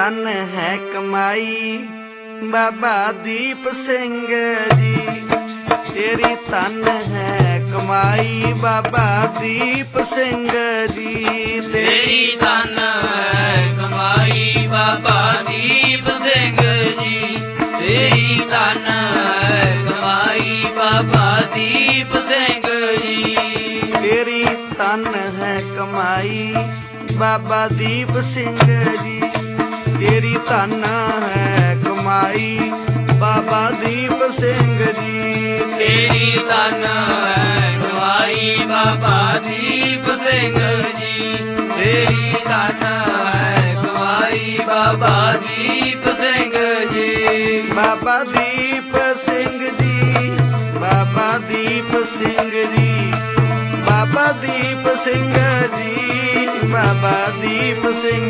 ਧਨ ਹੈ ਕਮਾਈ ਬਾਬਾ ਦੀਪ ਸਿੰਘ ਜੀ। ਤੇਰੀ ਧਨ ਹੈ ਕਮਾਈ ਬਾਬਾ ਦੀਪ ਸਿੰਘ ਜੀ। ਤੇਰੀ ਧਨ ਹੈ ਕਮਾਈ ਬਾਬਾ ਦੀਪ ਸਿੰਘ ਜੀ। ਤੇਰੀ ਧਨ ਹੈ ਕਮਾਈ ਬਾਬਾ ਦੀਪ ਸਿੰਘ ਜੀ। ਤੇਰੀ ਧਨ ਹੈ ਕਮਾਈ ਬਾਬਾ ਦੀਪ ਸਿੰਘ ਜੀ। ਤੇਰੀ ਧਨ ਹੈ ਕਮਾਈ ਬਾਬਾ ਦੀਪ ਸਿੰਘ ਜੀ। ਤੇਰੀ ਧਨ ਹੈ ਕਮਾਈ ਬਾਬਾ ਦੀਪ ਸਿੰਘ ਜੀ। ਤੇਰੀ ਧਨ ਹੈ ਕਮਾਈ ਬਾਬਾ ਦੀਪ ਸਿੰਘ ਜੀ। ਬਾਬਾ ਦੀਪ ਸਿੰਘ ਜੀ, ਬਾਬਾ ਦੀਪ ਸਿੰਘ ਜੀ, ਬਾਬਾ ਦੀਪ ਸਿੰਘ ਜੀ, ਬਾਬਾ ਦੀਪ ਸਿੰਘ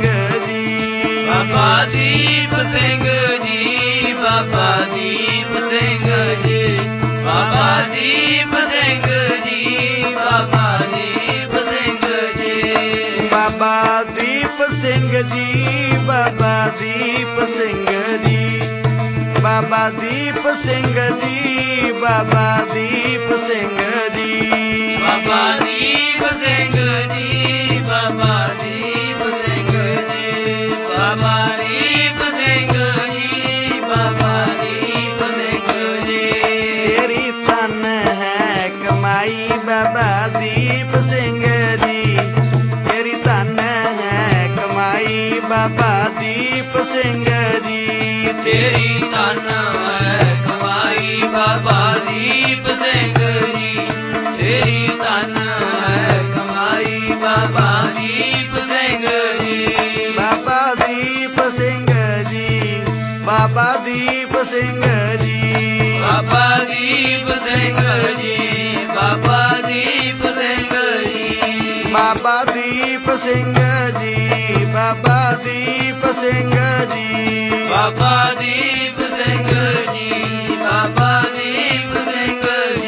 ਜੀ। ਬਾਬਾ ਦੀਪ ਸਿੰਘ ਜੀ, ਬਾਬਾ ਦੀਪ ਸਿੰਘ ਜੀ। ਬਾਬਾ ਦੀਪ ਸਿੰਘ ਜੀ, ਬਾਬਾ ਦੀਪ ਸਿੰਘ ਜੀ। ਬਾਬਾ ਦੀਪ ਸਿੰਘ ਜੀ, ਬਾਬਾ ਦੀਪ ਸਿੰਘ ਜੀ, ਬਾਬਾ ਦੀਪ ਸਿੰਘ ਜੀ, ਬਾਬਾ ਦੀਪ ਸਿੰਘ ਜੀ। ਬਾਬਾ ਦੀਪ ਸਿੰਘ ਜੀ, ਬਾਬਾ ਦੀਪ ਸਿੰਘ ਜੀ। ਬਾਬਾ ਦੀਪ ਸਿੰਘ ਜੀ, ਬਾਬਾ ਦੀਪ ਸਿੰਘ ਜੀ। ਤੇਰੀ ਧਨ ਹੈ ਕਮਾਈ ਬਾਬਾ ਦੀਪ ਸਿੰਘ ਜੀ। ਤੇਰੀ ਧਨ ਹੈ ਕਮਾਈ ਬਾਬਾ ਦੀਪ ਸਿੰਘ ਜੀ। ਤੇਰੀ ਧਨ ਹੈ ਕਮਾਈ ਬਾਬਾ ਦੀਪ ਸਿੰਘ ਜੀ। ਤੇਰੀ ਧਨ ਹੈ ਕਮਾਈ ਬਾਬਾ ਦੀਪ ਸਿੰਘ ਜੀ। ਬਾਬਾ ਦੀਪ ਸਿੰਘ ਜੀ, ਬਾਬਾ ਦੀਪ ਸਿੰਘ ਜੀ। ਬਾਬਾ ਦੀਪ ਸਿੰਘ ਜੀ, ਬਾਬਾ ਦੀਪ ਸਿੰਘ ਜੀ। ਬਾਬਾ ਦੀਪ ਸਿੰਘ ਜੀ, ਬਾਬਾ ਦੀਪ ਸਿੰਘ ਜੀ। ਬਾਬਾ ਦੀਪ ਸਿੰਘ ਜੀ, ਬਾਬਾ ਦੀਪ ਸਿੰਘ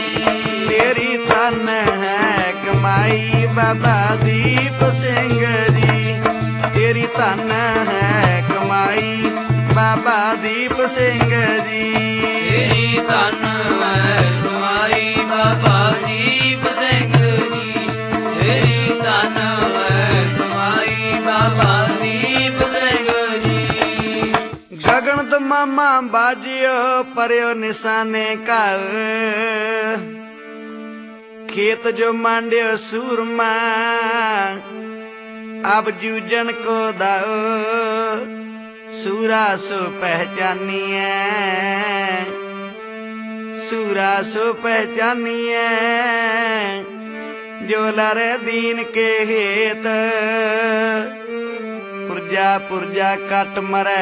ਜੀ। ਤੇਰੀ ਧਨ ਹੈ ਕਮਾਈ ਬਾਬਾ ਦੀਪ ਸਿੰਘ ਜੀ। ਤੇਰੀ ਧਨ ਹੈ ਕਮਾਈ ਬਾਬਾ ਦੀਪ ਸਿੰਘ ਜੀ। ਤੇਰੀ ਧਨ ਹੈ ਕਮਾਈ ਬਾਬਾ ਦੀਪ ਸਿੰਘ ਜੀ। ਤੇਰੀ ਧਨ ਹੈ ਕਮਾਈ ਬਾਬਾ ਦੀਪ ਸਿੰਘ ਜੀ। ਗਗਨ ਦਮਾਮਾ ਬਾਜਿਓ ਪਰਿਓ ਨਿਸ਼ਾਨੇ ਘਰ। खेत जो मांडियो सूरमा अब जूजन को दाओ। सूरा सो पहचानिए, सूरा सो पहचानिए जो लरे दीन के हेत। पुरजा पुरजा कट मरे,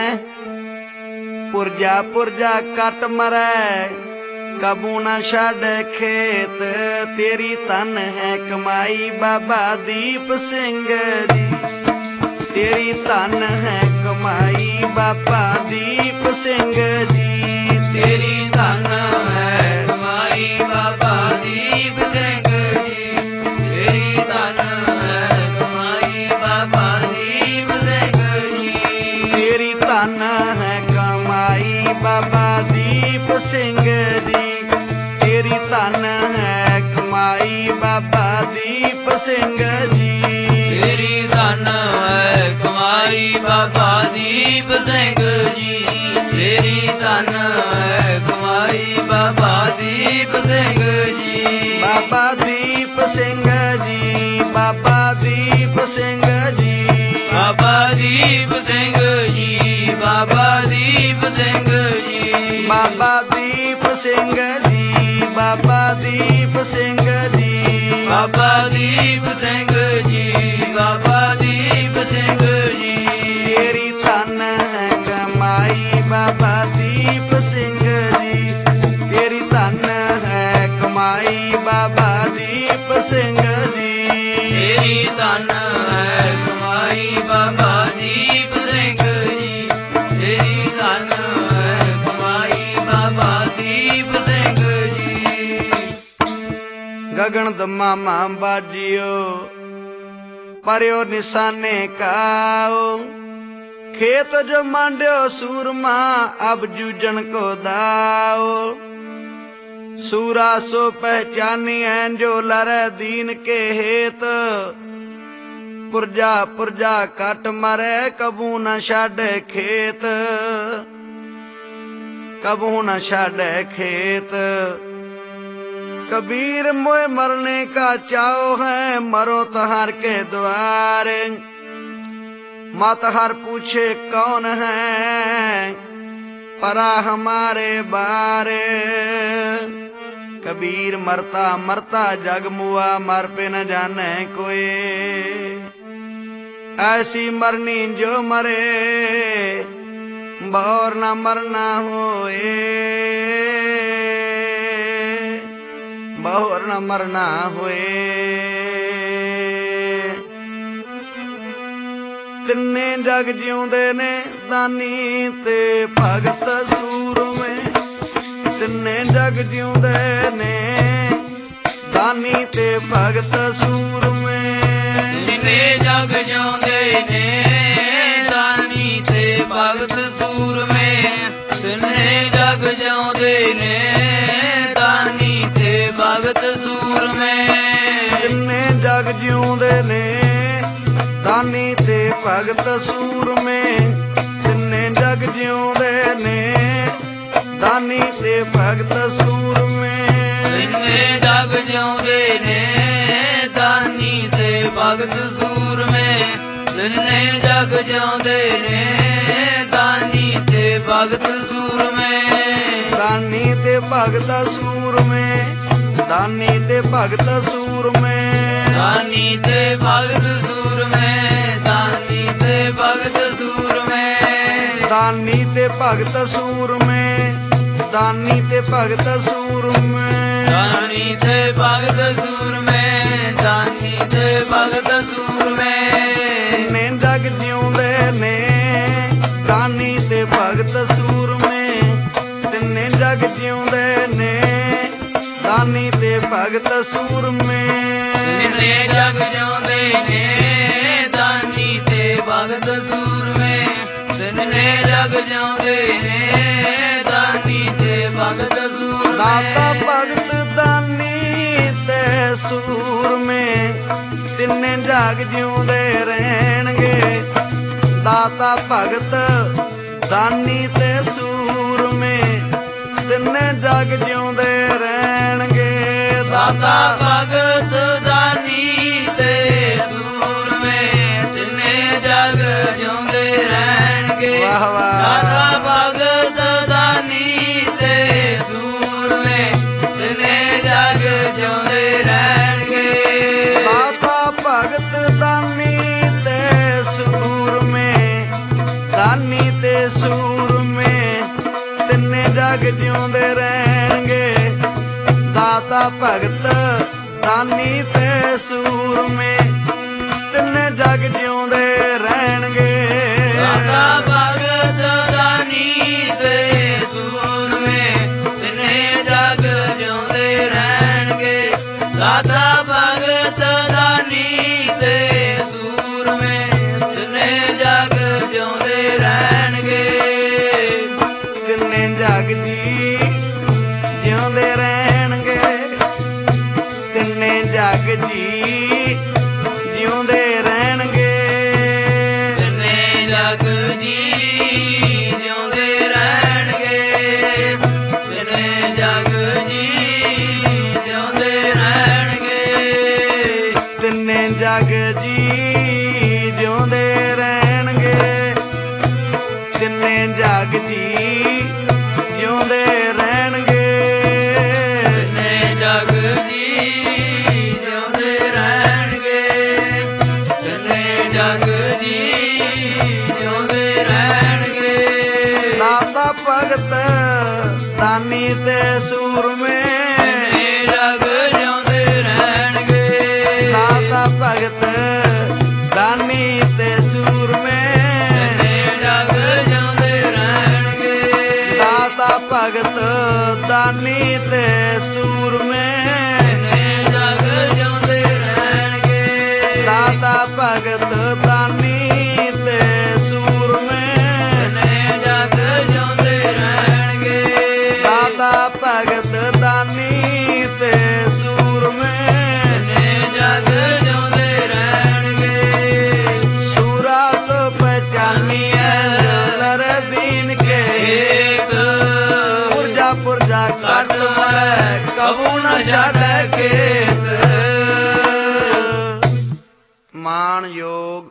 पुरजा पुरजा कट मरे कबू ना छड़ खेत। तेरी धन है कमाई बाबा दीप सिंह जी। तेरी धन है कमाई बाबा दीप सिंह जी। तेरी धन है कमाई बाबा दीप सिंह जी। तेरी धन है कमाई बाबा दीप सिंह जी। तेरी धन है कमाई बाबा दीप सिंह जी। तेरी धन है कमाई बाबा दीप सिंह जी। तेरी धन है कमाई बाबा दीप सिंह जी। तेरी धन है कमाई बाबा दीप सिंह जी। बाबा दीप सिंह जी, बाबा दीप सिंह जी। बाबा दीप सिंह जी, बाबा दीप सिंह जी। बाबा दीप सिंह जी, बाबा दीप सिंह जी। बाबा दीप सिंह जी, बाबा दीप सिंह जी। तेरी धन है कमाई बाबा दीप सिंह जी। तेरी धन है कमाई बाबा दीप सिंह जी। तेरी धन है कमाई बाबा दीप सिंह जी। तेरी धन है कमाई बाबा दीप सिंह जी। गगन दमामा बाजियो पर्यो निशाने काओ। खेत जो मांड्यो सूरमा अब जूझन को दाओ। सूरा सो पहचानी है जो लरे दीन के हेत। पुरजा पुरजा कट मरे कबू न छाड़े खेत। कबू न छाड़े खेत। कबीर मोए मरने का चाओ है मरो तहार के द्वारे। मत हर पूछे कौन है परा हमारे बारे। कबीर मरता मरता जग मुआ मर पे न जाने कोई। ऐसी मरनी जो मरे और न मरना होए। और न मरना होए। तिन्ने जग जिउंदे ने दानी ते भगत सूरमे। तिन्ने जग जिउंदे ने दानी ते भगत सूरमे। तिन्ने जग जिउंदे ने दानी ते भगत सूरमे। तिन्ने जग जिउंदे ने दानी ते भगत सूरमे। तिन्ने जग जिउंदे ने दानी ते भगत सूरमे। तिन्ने जग जिउंदे ने दानी ते भगत सूरमे। तिन्ने जग जिउंदे ने दानी ते भगत सूरमे। तिन्ने जग जिउंदे ने दानी ते भगत सूरमे। दानी ते भगत सूरमे। दानी ते भगत सूरमे। दानी ते भगत सूरमे। दानी ते भगत सूरमे। दानी ते भगत सूरमे। दानी ते भगत सूरमे। दानी ते भगत सूरमे। दानी ते भगत सूरमे। तिन्ने जग जिउंदे ने दानी ते भगत सूरमे। तिन्ने जग जिउंदे ने दानी ते भगत सूरमे। तिन्ने जग जिउंदे ने दानी ते भगत सूरमे। तिन्ने जग जिउंदे ने दानी ते भगत सूरमे। दाता भगत दानी ते सूरमे। तिन्ने जग जिउंदे रहणगे। दाता भगत दानी ते सूरमे। तिन्ने जग जिउंदे रहणगे। दाता भगत दानी ते सूरमे। तिन्ने जग जिउंदे रहणगे। वाह वाह। दाता भगत दानी ते सूरमे। तिन्ने जग जिउंदे रहणगे। दाता भगत दानी ते सूरमे। दानी ते सूरमे। तिन्ने जग जिउंदे रहणगे। दाता भगत दानी ते सूरमे। तिन्ने जग जिउंदे रहणगे। दाता भगत दानी ते सूरमे। तिन्ने जग जिउंदे रहणगे। दाता भगत दानी ते सूरमे। तिन्ने जग जिउंदे रहणगे। तिन्ने जग जी जिउंदे रहणगे। तिन्ने जग जी जिउंदे रहणगे। तिन्ने जग जी ਜਿਉਂਦੇ ਰਹਿਣਗੇ, ਤਿੰਨੇ ਜਗ ਜੀ ਜਿਉਂਦੇ ਰਹਿਣਗੇ, ਤਿੰਨੇ ਜਗ ਜੀ ਜਿਉਂਦੇ ਰਹਿਣਗੇ, ਤਿੰਨੇ ਜਗ ਜੀ ਜਿਉਂਦੇ ਰਹਿਣਗੇ, ਤਿੰਨੇ ਜਗ ਜੀ ਜਿਉਂਦੇ ਰਹਿਣਗੇ, ਤਿੰਨੇ ਜਗ ਜੀ ਜਿਉਂਦੇ ਰਹਿਣਗੇ। ਦਾਤਾ ਭਗਤ ਦਾਨੀ ਤੇ ਸੂਰਮੇ, ਤਿੰਨੇ ਜਗ ਜਿਉਂਦੇ ਰਹਿਣਗੇ, ਦਾਤਾ ਭਗਤ ਦਾਨੀ ਤੇ ਸੂਰਮੇ, ਤਿੰਨੇ ਜਗ ਜਿਉਂਦੇ ਰਹਿਣਗੇ, ਦਾਤਾ ਭਗਤ ਦਾਨੀ ਤੇ ਸੂਰਮੇ, ਤਿੰਨੇ ਜਗ ਜਿਉਂਦੇ ਰਹਿਣਗੇ, ਦਾਤਾ ਭਗਤ ਦਾਨੀ ਤੇ ਸੂਰਮੇ, ਕੱਟ ਮਰੈ ਕਬੂ ਨ ਛਾੜੈ ਖੇਤ। ਮਾਣਯੋਗ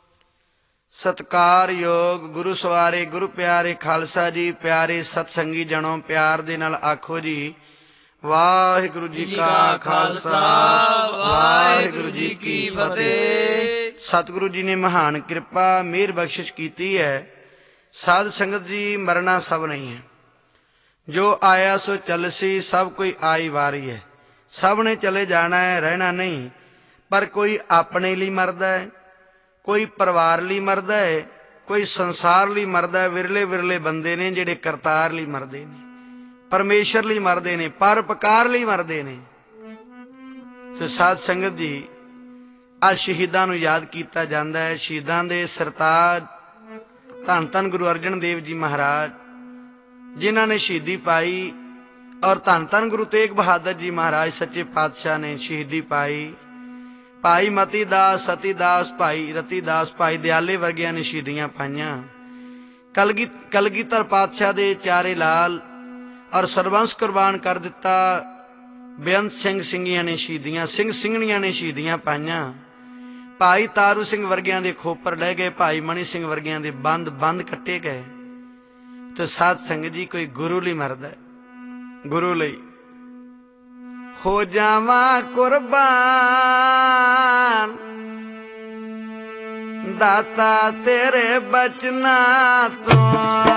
ਸਤਿਕਾਰਯੋਗ ਗੁਰੂ ਸਵਾਰੇ ਗੁਰੂ ਪਿਆਰੇ ਖਾਲਸਾ ਜੀ, ਪਿਆਰੇ ਸਤਸੰਗੀ ਜਣੋ, ਪਿਆਰ ਦੇ ਨਾਲ ਆਖੋ ਜੀ ਵਾਹਿਗੁਰੂ ਜੀ ਕਾ ਖਾਲਸਾ ਵਾਹਿਗੁਰੂ ਜੀ ਕੀ ਫਤਿਹ। ਸਤਿਗੁਰੂ ਜੀ ਨੇ ਮਹਾਨ ਕਿਰਪਾ ਮਿਹਰ ਬਖਸ਼ਿਸ਼ ਕੀਤੀ ਹੈ। ਸਾਧ ਸੰਗਤ ਜੀ, ਮਰਨਾ ਸਭ ਨਹੀਂ ਹੈ, ਜੋ ਆਇਆ ਸੋ ਚੱਲਸੀ, ਸਭ ਕੋਈ ਆਈ ਵਾਰੀ ਹੈ। ਸਭ ਨੇ ਚਲੇ ਜਾਣਾ ਹੈ, ਰਹਿਣਾ ਨਹੀਂ। ਪਰ ਕੋਈ ਆਪਣੇ ਲਈ ਮਰਦਾ ਹੈ, ਕੋਈ ਪਰਿਵਾਰ ਲਈ ਮਰਦਾ ਹੈ, ਕੋਈ ਸੰਸਾਰ ਲਈ ਮਰਦਾ ਹੈ। ਵਿਰਲੇ ਵਿਰਲੇ ਬੰਦੇ ਨੇ ਜਿਹੜੇ ਕਰਤਾਰ ਲਈ ਮਰਦੇ ਨੇ, ਪਰਮੇਸ਼ਰ ਲਈ ਮਰਦੇ ਨੇ, ਪਰਉਪਕਾਰ ਲਈ ਮਰਦੇ ਨੇ। ਸੋ ਸਾਧ ਸੰਗਤ ਜੀ, ਅੱਜ ਸ਼ਹੀਦਾਂ ਨੂੰ ਯਾਦ ਕੀਤਾ ਜਾਂਦਾ ਹੈ। ਸ਼ਹੀਦਾਂ ਦੇ ਸਰਤਾਜ ਧੰਨ ਧੰਨ ਗੁਰੂ ਅਰਜਨ ਦੇਵ ਜੀ ਮਹਾਰਾਜ, ਜਿਨ੍ਹਾਂ ਨੇ ਸ਼ਹੀਦੀ ਪਾਈ, ਔਰ ਧੰਨ ਧੰਨ ਗੁਰੂ ਤੇਗ ਬਹਾਦਰ ਜੀ ਮਹਾਰਾਜ ਸੱਚੇ ਪਾਤਸ਼ਾਹ ਨੇ ਸ਼ਹੀਦੀ ਪਾਈ। ਭਾਈ ਮਤੀ ਦਾਸ, ਸਤੀ ਦਾਸ, ਭਾਈ ਰਤੀ ਦਾਸ, ਭਾਈ ਦਿਆਲੇ ਵਰਗਿਆਂ ਨੇ ਸ਼ਹੀਦੀਆਂ ਪਾਈਆਂ। ਕਲਗੀਧਰ ਪਾਤਸ਼ਾਹ ਦੇ ਚਾਰੇ ਲਾਲ ਔਰ ਸਰਬੰਸ ਕੁਰਬਾਨ ਕਰ ਦਿੱਤਾ। ਬੇਅੰਤ ਸਿੰਘ ਸਿੰਘੀਆਂ ਨੇ ਸ਼ਹੀਦੀਆਂ, ਸਿੰਘ ਸਿੰਘਣੀਆਂ ਨੇ ਸ਼ਹੀਦੀਆਂ ਪਾਈਆਂ। ਭਾਈ ਤਾਰੂ ਸਿੰਘ ਵਰਗਿਆਂ ਦੇ ਖੋਪਰ ਲੈ ਗਏ, ਭਾਈ ਮਣੀ ਸਿੰਘ ਵਰਗਿਆਂ ਦੇ ਬੰਦ ਕੱਟੇ ਗਏ। ਤੇ ਸਾਧ ਸੰਗਤ ਜੀ, ਕੋਈ ਗੁਰੂ ਲਈ ਮਰਦਾ, ਗੁਰੂ ਲਈ। ਹੋ ਜਾਵਾਂ ਕੁਰਬਾਨ ਦਾਤਾ ਤੇਰੇ ਬਚਨਾਂ ਤੋਂ,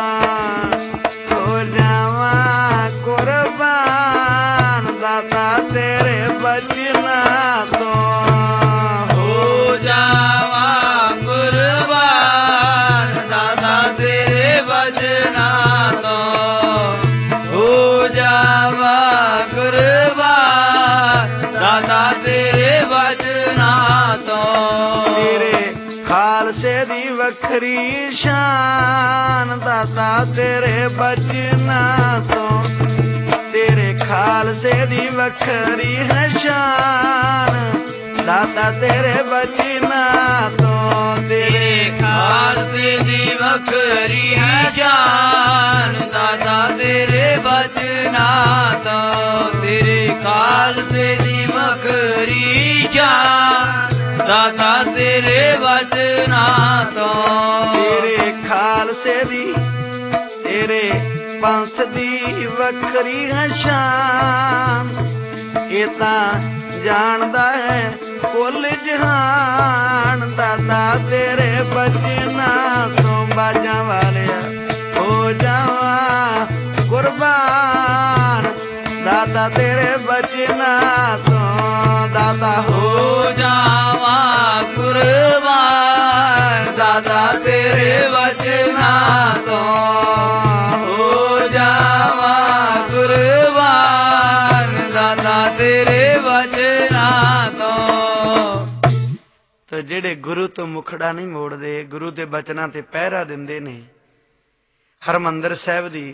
ਹੋ ਜਾਵਾਂ ਕੁਰਬਾਨ ਦਾਤਾ ਤੇਰੇ ਬਚਨਾਂ ਤੋਂ, ਹੋ ਜਾਵਾਂ ਕੁਰਬਾਨ ਦਾਤਾ ਤੇਰੇ ਬਚਨਾਂ ਤੋਂ, ਹੋ ਜਾਵਾਂ ਕੁਰਬਾਨ ਦਾਤਾ ਤੇਰੇ ਬਚਨਾਂ ਤੋਂ। ਤੇਰੇ ਖਾਲਸੇ ਦੀ ਵੱਖਰੀ ਸ਼ਾਨ ਦਾਤਾ ਤੇਰੇ ਬਚਨਾਂ ਤੋਂ, ਤੇਰੇ ਖਾਲਸੇ ਦੀ ਵੱਖਰੀ ਹੈ ਸ਼ਾਨ ਦਾਤਾ ਤੇਰੇ ਬਚਨਾਂ ਤੋਂ। ਤੇਰੇ ਖਾਲਸੇ ਦੀ ਵੱਖਰੀ ਹੈ ਸ਼ਾਨ ਦਾਤਾ ਤੇਰੇ ਬਚਨਾਂ ਤੋਂ, ਤੇਰੇ ਖਾਲਸੇ ਦੀ ਵੱਖਰੀ ਸ਼ਾਨ ਦਾਤਾ ਤੇਰੇ ਬਚਨਾਂ ਤੋਂ। ਤੇਰੇ ਖਾਲਸੇ ਦੀ, ਤੇਰੇ ਪੰਥ ਦੀ ਵੱਖਰੀ ਹੈ ਸ਼ਾਨ, ਇਹ ਤਾਂ ਜਾਣਦਾ ਹੈ ਕੁੱਲ ਜਹਾਨ ਦਾਤਾ ਤੇਰੇ ਬਚਨਾਂ ਤੋਂ। ਬਾਜਾਂ ਵਾਲਿਆ ਹੋ ਜਾਵਾਂ ਕੁਰਬਾਨ ਦਾਤਾ ਤੇਰੇ ਬਚਨਾਂ ਤੋਂ, ਦਾਤਾ ਹੋ ਜਾਵਾਂ ਕੁਰਬਾਨ ਦਾਤਾ ਤੇਰੇ ਬਚਨਾਂ ਤੋਂ, ਹੋ ਜਾਵਾਂ ਕੁਰਬਾਨ ਦਾਤਾ ਤੇਰੇ ਬਚਨਾਂ ਤੋਂ। ਤੇ ਜਿਹੜੇ ਗੁਰੂ ਤੋਂ ਮੁਖੜਾ ਨਹੀਂ ਮੋੜਦੇ, ਗੁਰੂ ਦੇ ਬਚਨਾਂ ਤੇ ਪਹਿਰਾ ਦਿੰਦੇ ਨੇ। ਹਰਿਮੰਦਰ ਸਾਹਿਬ ਦੀ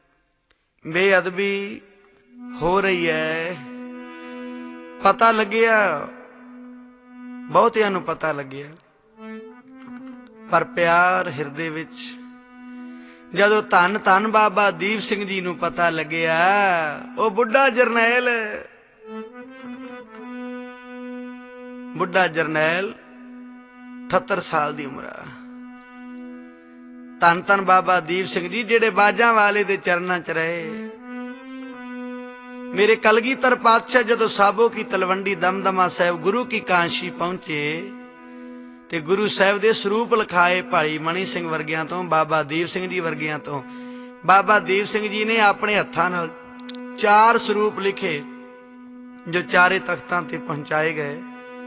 ਬੇਅਦਬੀ ਹੋ ਰਹੀ ਹੈ, ਪਤਾ ਲੱਗਿਆ, ਬਹੁਤਿਆਂ ਨੂੰ ਪਤਾ ਲੱਗਿਆ, ਪਰ ਪਿਆਰ ਹਿਰਦੇ ਵਿੱਚ। ਜਦੋਂ ਧੰਨ ਧੰਨ ਬਾਬਾ ਦੀਪ ਸਿੰਘ ਜੀ ਨੂੰ ਪਤਾ ਲੱਗਿਆ, ਉਹ ਬੁੱਢਾ ਜਰਨੈਲ 78 ਸਾਲ ਦੀ ਉਮਰ ਆ। ਧੰਨ ਧੰਨ ਬਾਬਾ ਦੀਪ ਸਿੰਘ ਜੀ, ਜਿਹੜੇ ਬਾਜਾਂ ਵਾਲੇ ਦੇ ਚਰਨਾਂ 'ਚ ਰਹੇ। ਮੇਰੇ ਕਲਗੀਧਰ ਪਾਤਸ਼ਾਹ ਜਦੋਂ ਸਾਬੋ ਕੀ ਤਲਵੰਡੀ ਦਮਦਮਾ ਸਾਹਿਬ ਗੁਰੂ ਕੀ ਕਾਂਸ਼ੀ ਪਹੁੰਚੇ, ਤੇ ਗੁਰੂ ਸਾਹਿਬ ਦੇ ਸਰੂਪ ਲਿਖਾਏ ਭਾਈ ਮਣੀ ਸਿੰਘ ਵਰਗਿਆਂ ਤੋਂ, ਬਾਬਾ ਦੀਪ ਸਿੰਘ ਜੀ ਵਰਗਿਆਂ ਤੋਂ। ਬਾਬਾ ਦੀਪ ਸਿੰਘ ਜੀ ਨੇ ਆਪਣੇ ਹੱਥਾਂ ਨਾਲ 4 ਸਰੂਪ ਲਿਖੇ, ਜੋ ਚਾਰੇ ਤਖਤਾਂ ਤੇ ਪਹੁੰਚਾਏ ਗਏ।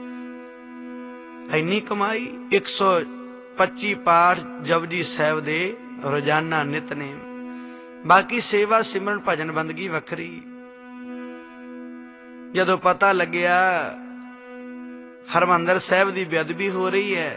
ਇੰਨੀ ਕਮਾਈ, 125 ਪਾਠ ਜਪਜੀ ਸਾਹਿਬ ਦੇ ਰੋਜ਼ਾਨਾ ਨਿਤਨੇਮ, ਬਾਕੀ ਸੇਵਾ ਸਿਮਰਨ ਭਜਨ ਬੰਦਗੀ ਵੱਖਰੀ। ਜਦੋਂ ਪਤਾ ਲੱਗਿਆ ਹਰਿਮੰਦਰ ਸਾਹਿਬ ਦੀ ਬੇਅਦਬੀ ਹੋ ਰਹੀ ਹੈ,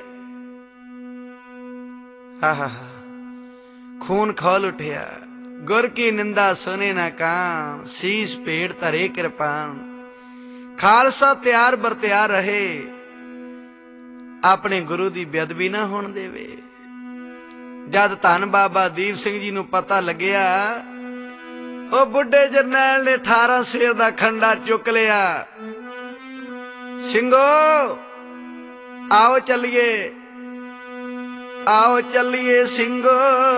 ਆਹਾ ਖੂਨ ਖੌਲ ਉਠਿਆ। ਗੁਰ ਕੀ ਨਿੰਦਾ ਸੁਨੇ ਨਾ ਕਾਂ, ਸੀਸ ਭੇੜ ਧਰੇ ਕਿਰਪਾਨ। ਖਾਲਸਾ ਤਿਆਰ ਬਰ ਤਿਆਰ ਰਹੇ, ਆਪਣੇ ਗੁਰੂ ਦੀ ਬੇਅਦਬੀ ਨਾ ਹੋਣ ਦੇਵੇ। ਜਦ ਧੰਨ ਬਾਬਾ ਦੀਪ ਸਿੰਘ ਜੀ ਨੂੰ ਪਤਾ ਲੱਗਿਆ, ਉਹ ਬੁੱਢੇ ਜਰਨੈਲ ਨੇ 18 ਸ਼ੇਰ ਦਾ ਖੰਡਾ ਚੁੱਕ ਲਿਆ। ਸਿੰਘੋ आओ चलिए, आओ चलिए ਸਿੰਘੋ,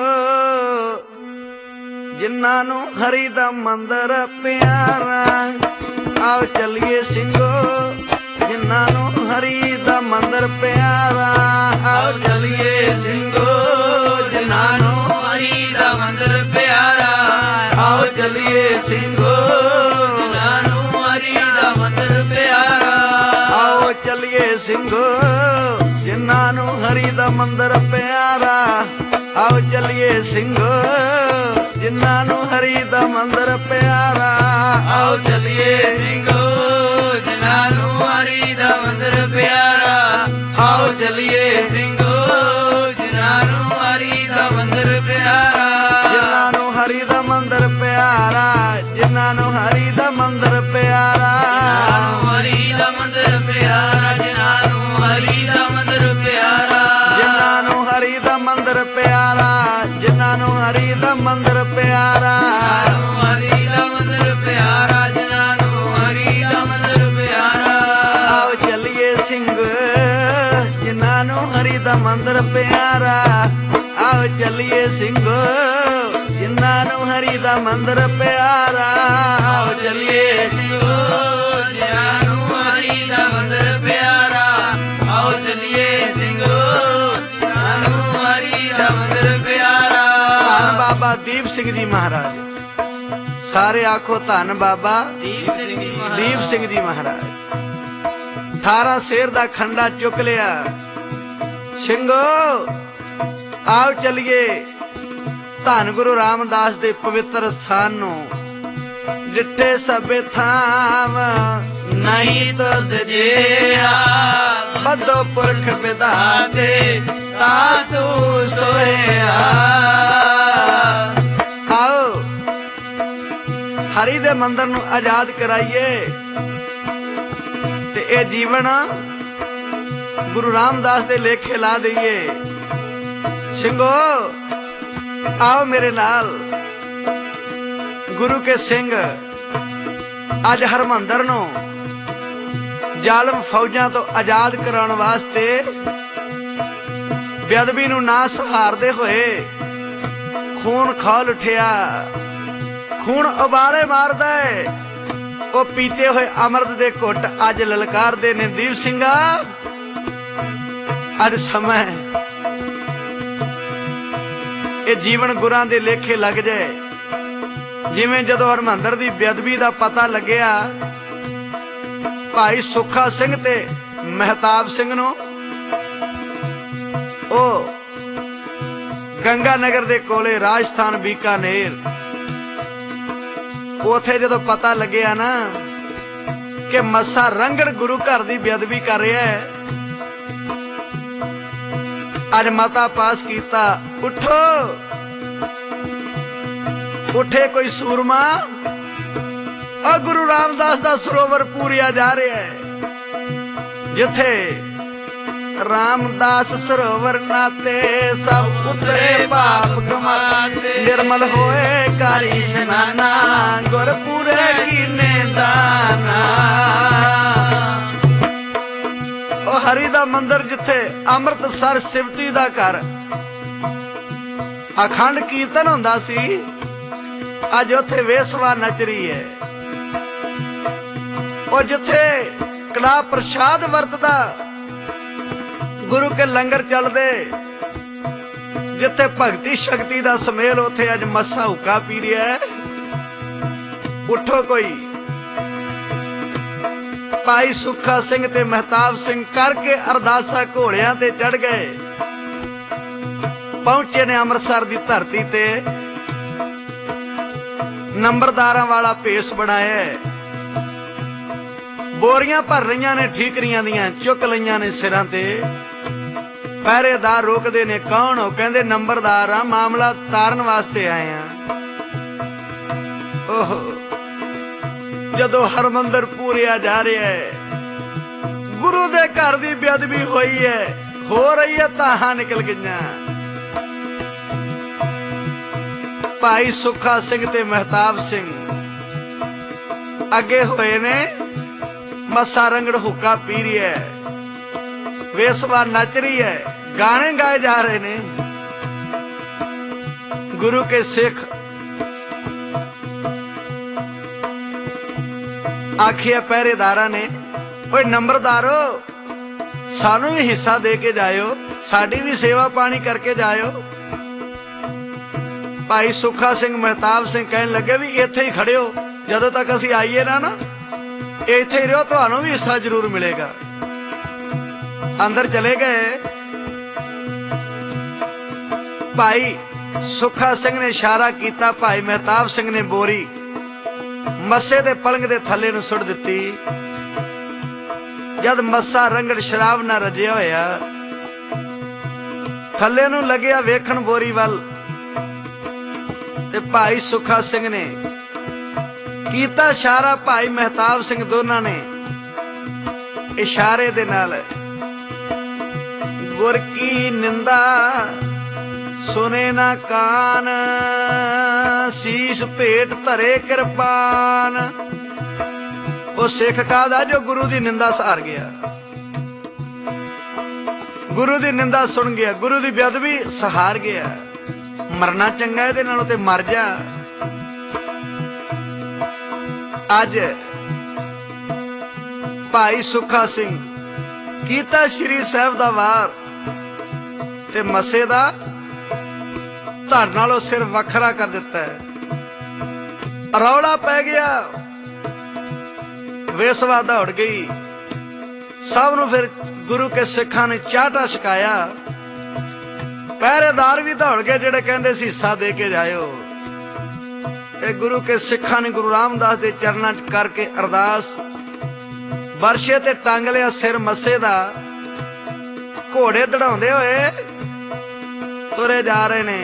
ਜਿਨ੍ਹਾਂ ਨੂੰ ਹਰੀ ਦਾ ਮੰਦਰ ਪਿਆਰਾ। आओ चलिए ਸਿੰਘੋ, ਜਿਨ੍ਹਾਂ ਨੂੰ ਹਰੀ ਦਾ ਮੰਦਰ ਪਿਆਰਾ। आओ चलिए ਸਿੰਘੋ, ਜਿਨ੍ਹਾਂ ਨੂੰ ਹਰੀ ਦਾ ਮੰਦਰ ਪਿਆਰਾ। आओ चलिए ਸਿੰਘੋ, ਜਿਨ੍ਹਾਂ ਨੂੰ ਹਰੀ ਦਾ ਮੰਦਰ ਪਿਆਰਾ। आओ चलिए ਸਿੰਘੋ, ਜਿਨ੍ਹਾਂ ਨੂੰ ਹਰੀ ਦਾ ਮੰਦਰ ਪਿਆਰਾ। आओ चलिए ਸਿੰਘੋ, ਜਿਨ੍ਹਾਂ ਨੂੰ ਹਰੀ ਦਾ ਮੰਦਰ ਪਿਆਰਾ। आओ चलिए ਸਿੰਘੋ, ਜਿਨ੍ਹਾਂ ਨੂੰ ਹਰੀ ਦਾ ਮੰਦਰ ਪਿਆਰਾ। आओ चलिए ਸਿੰਘੋ, ਜਿਨ੍ਹਾਂ ਨੂੰ ਹਰੀ ਦਾ ਮੰਦਰ ਪਿਆਰਾ। ਜਿਨ੍ਹਾਂ ਨੂੰ ਹਰੀ ਦਾ ਮੰਦਰ ਪਿਆਰਾ, ਜਿਨ੍ਹਾਂ ਨੂੰ ਹਰੀ ਦਾ ਮੰਦਰ ਪਿਆਰਾ। ਹਰੀ ਦਾ ਮੰਦਰ ਪਿਆਰਾ, ਜਿਨ੍ਹਾਂ ਨੂੰ ਹਰੀ ਦਾ ਮੰਦਰ ਪਿਆਰਾ। ਜਿਨ੍ਹਾਂ ਨੂੰ ਹਰੀ ਦਾ ਮੰਦਰ ਪਿਆਰਾ, ਜਿਨ੍ਹਾਂ ਨੂੰ ਹਰੀ ਦਾ ਮੰਦਰ ਪਿਆਰਾ। ਹਰੀ ਦਾ ਮੰਦਰ ਪਿਆਰਾ, ਜਿਨ੍ਹਾਂ ਨੂੰ ਹਰੀ ਦਾ ਮੰਦਰ ਪਿਆਰਾ। आओ चलिए ਸਿੰਘੋ, ਜਿਨ੍ਹਾਂ ਨੂੰ ਹਰੀ ਦਾ ਮੰਦਰ ਪਿਆਰਾ। आओ चलिए ਸਿੰਘੋ, ਜਿਨ੍ਹਾਂ ਨੂੰ ਹਰੀ ਦਾ ਮੰਦਰ ਪਿਆਰਾ। आओ चलिए ਸਿੰਘੋ, ਜਿਨ੍ਹਾਂ ਨੂੰ ਹਰੀ ਦਾ ਮੰਦਰ ਪਿਆਰਾ। आओ चलिए ਸਿੰਘੋ, ਜਿਨ੍ਹਾਂ ਨੂੰ ਹਰੀ ਦਾ ਮੰਦਰ ਪਿਆਰਾ। ਧੰਨ ਬਾਬਾ ਦੀਪ ਸਿੰਘ ਜੀ ਮਹਾਰਾਜ। ਸਾਰੇ ਆਖੋ ਧੰਨ ਬਾਬਾ ਦੀਪ ਸਿੰਘ ਜੀ ਮਹਾਰਾਜ। ਦੀਪ ਸਿੰਘ ਜੀ ਮਹਾਰਾਜ। 18 ਸ਼ੇਰ ਦਾ ਖੰਡਾ ਚੁੱਕ ਲਿਆ। ਸਿੰਘੋ आओ चलिए, ਧੰਨ ਗੁਰੂ ਰਾਮਦਾਸ ਦੇ ਪਵਿੱਤਰ ਸਥਾਨ ਨੂੰ। ਜਿੱਥੇ ਸਭੇ ਥਾਮ ਨਹੀਂ ਤੁਧ ਜਿਆ, ਬੱਧੋ ਪੁਰਖ ਵਿਧਾਤੇ, ਤਾ ਤੂੰ ਸੋਇਆ। ਆਓ ਹਰੀ ਦੇ ਮੰਦਰ ਨੂੰ ਆਜ਼ਾਦ ਕਰਾਈਏ ਤੇ ਇਹ ਜੀਵਨ ਗੁਰੂ ਰਾਮਦਾਸ ਦੇ ਲੇਖੇ ਲਾ ਦਈਏ। ਸਿੰਘੋ आओ मेरे नाल। गुरु के सिंह अज हरमंदर नूं जालम फौजां तो आजाद कराउण वास्ते बेअदबी नूं ना सहारदे होए खून खौल उठिया। खून उबाले मारदा है वो पीते हुए अमृत दे घुट अज ललकारदे ने। दीप सिंघा अज समय ਇਹ ਜੀਵਨ ਗੁਰਾਂ ਦੇ ਲੇਖੇ ਲੱਗ ਜਾਏ। ਜਿਵੇਂ ਜਦੋਂ ਹਰਮੰਦਰ ਦੀ ਬੇਅਦਬੀ ਦਾ ਪਤਾ ਲੱਗਿਆ ਭਾਈ ਸੁੱਖਾ ਸਿੰਘ ਤੇ ਮਹਿਤਾਬ ਸਿੰਘ ਨੂੰ, ਉਹ ਗੰਗਾ ਨਗਰ ਦੇ ਕੋਲੇ ਰਾਜਸਥਾਨ ਬੀਕਾਨੇਰ, ਉਥੇ ਜਦੋਂ ਪਤਾ ਲੱਗਿਆ ਨਾ ਕਿ ਮੱਸਾ ਰੰਗੜ ਗੁਰੂ ਘਰ ਦੀ ਬੇਅਦਬੀ ਕਰ ਰਿਹਾ ਹੈ, ਅੱਜ ਮਤਾ ਪਾਸ ਕੀਤਾ, ਉਠੋ उठे कोई सूरमा। और गुरु रामदास दा सरोवर पूरिया जा रहा है। जिथे रामदास सरोवर नाते सब उतरे पाप गमाते। निर्मल होए कारी स्नाना, गुर पूरे कीने दाना। ओ हरि दा मंदिर जिथे अमृतसर सिवती दा घर अखंड कीर्तन हुंदा सी, अज उथे वेसवा नच रही है। और जिथे कड़ा प्रसाद वरतदा गुरु के लंगर चलदे, जिथे भगती शक्ति दा समेल, उथे अज मस्सा हुक्का पी रहा है। उठो कोई। भाई सुखा सिंह ते महताब सिंह करके अरदासा घोड़ियां ते चढ़ गए, पहुंचे ने अमृतसर दी धरती ते। नंबरदारां वाला भेस बनाया, बोरियां भर रही ने ठीकरियां दियां, चुक लईयां ने सिरां ते। पहरेदार रोकदे ने, कौन हो? कहंदे नंबरदार आ, मामला तारन वास्ते आए आ। ओहो जदों हरमंदर पूरिया जा रहा है, गुरु दे घर दी बेअदबी होई है, हो रही है, ताहां निकल गईयां। भाई सुखा सिंह ते महताब सिंह अगे होए ने। मस्सा रंगड़ हुक्का पी रही है, वेसवा नच रही है, गाने गाए जा रहे ने। गुरु के सिख आखिया पहरेदारा ने, ओए नंबरदारो सानू भी हिस्सा दे के जायो, साडी भी सेवा पानी करके जायो। भाई सुखा सिंह महताब सिंह कहन लगे भी इत्थे ही खड़े हो, जदों तक असीं आईए ना इत्थे ही रहो, तुहानू भी हिस्सा जरूर मिलेगा। अंदर चले गए। भाई सुखा सिंह ने इशारा किया, भाई महताब सिंह ने बोरी मस्से दे पलंग दे थल्ले नूं सुट दित्ती। जद मस्सा रंगड़ शराब ना रजिया होया, थल्ले नूं लगया वेखण बोरी वल, ते भाई सुखा सिंह ने कीता इशारा, भाई महताब सिंह दोनों ने इशारे दे नाल गुर की निंदा सुने ना कान, शीश भेट धरे कृपान। वो सिख कहदा जो गुरु दी निंदा सहार गया, गुरु दी निंदा सुन गया, गुरु दी बेअदबी सहार गया। मरना चंगा इहदे नालों ते मर जा। अज भाई सुखा सिंह कीता श्री साहब दा वार, ते मसे दा धड़ नालों सिर वखरा कर दिता है। रौला पै गया, वेसवा दौड़ गई। सब नूं फिर गुरु के सिखा ने चाटा छकाया। पहरेदार भी दौड़ गए जेड़े कहंदे सी हिस्सा दे के जाओ। गुरु के सिखा ने गुरु रामदास के चरणों च करके अरदास, बरशे ते टंग लिया सिर मस्से दा। घोड़े दड़ाउंदे होए तुरे जा रहे ने।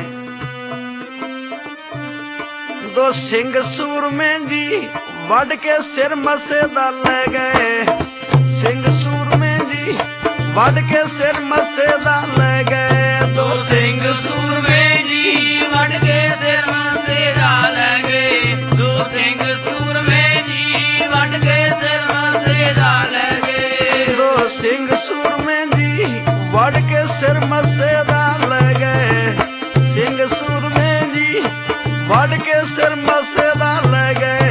दो सिंह सूरमे जी वड के सिर मस्से दा ले गए। सिंह सूरमे जी वड के सिर मस्से दा ले गए। दो सिंह सूरमे जी वड के सिर मस्से दा ले गए। दो सिंह सूरमे जी वड के सिर मस्से दा ले गए। दो सिंह सूरमे जी वड के सिर मस्से दा ले गए। सिंह सूरमे जी वड के सिर मस्से दा ले गए।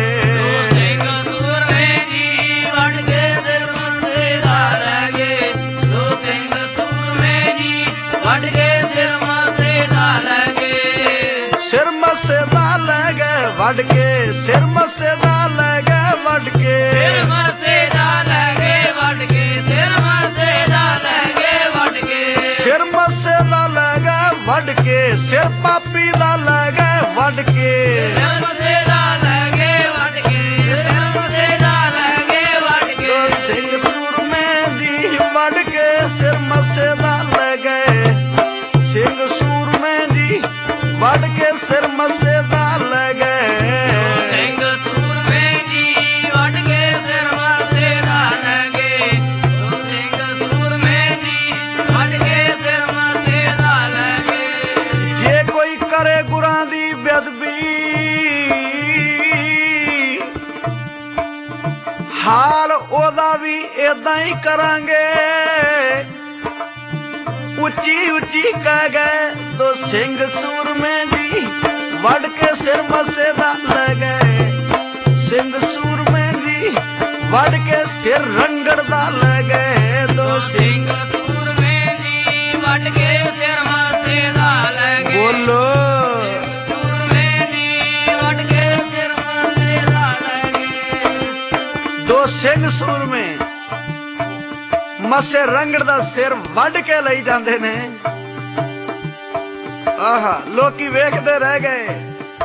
सिर मस्से दा ले गए वड के, सिर मस्से दा ले गए वड के। सिर मस्से दा ले गए वड के, सिर मस्से दा ले गए वड के। सिर मस्से दा ले गए वड के, सिर पापी दा ले गए वड के। सिर मस्से दा ले गए वड के, सिर मस्से दा ले गए वड के। दो सिंह सूरमे जी वड के सिर मस्से दा ले गए। सिंह सूरमे जी वड के सिर मस्से दा ले गए। सिंह सूरमे जी वड के सिर मस्से दा ले गए। सिंह सूरमे जी वड के सिर मस्से दा ले गए। जे कोई करे गुरां दी बेअदबी, हाल ओदा भी इदां ही करांगे। उच्ची उच्ची कह गए दो सिंह सूरमे जी वड के सिर मस्से दा ले गए। सिंह सूरमे जी वड के सिर रंगड़ दा ले गए। दो सिंह सूरमे जी वड के सिर मस्से दा ले गए। बोलो सूरमे जी वड के सिर मस्से दा ले गए। दो सिंह सूरमे मस्से रंगड़ दा सिर वड के लई जांदे ने। आहा लोकी वेखदे रह गए।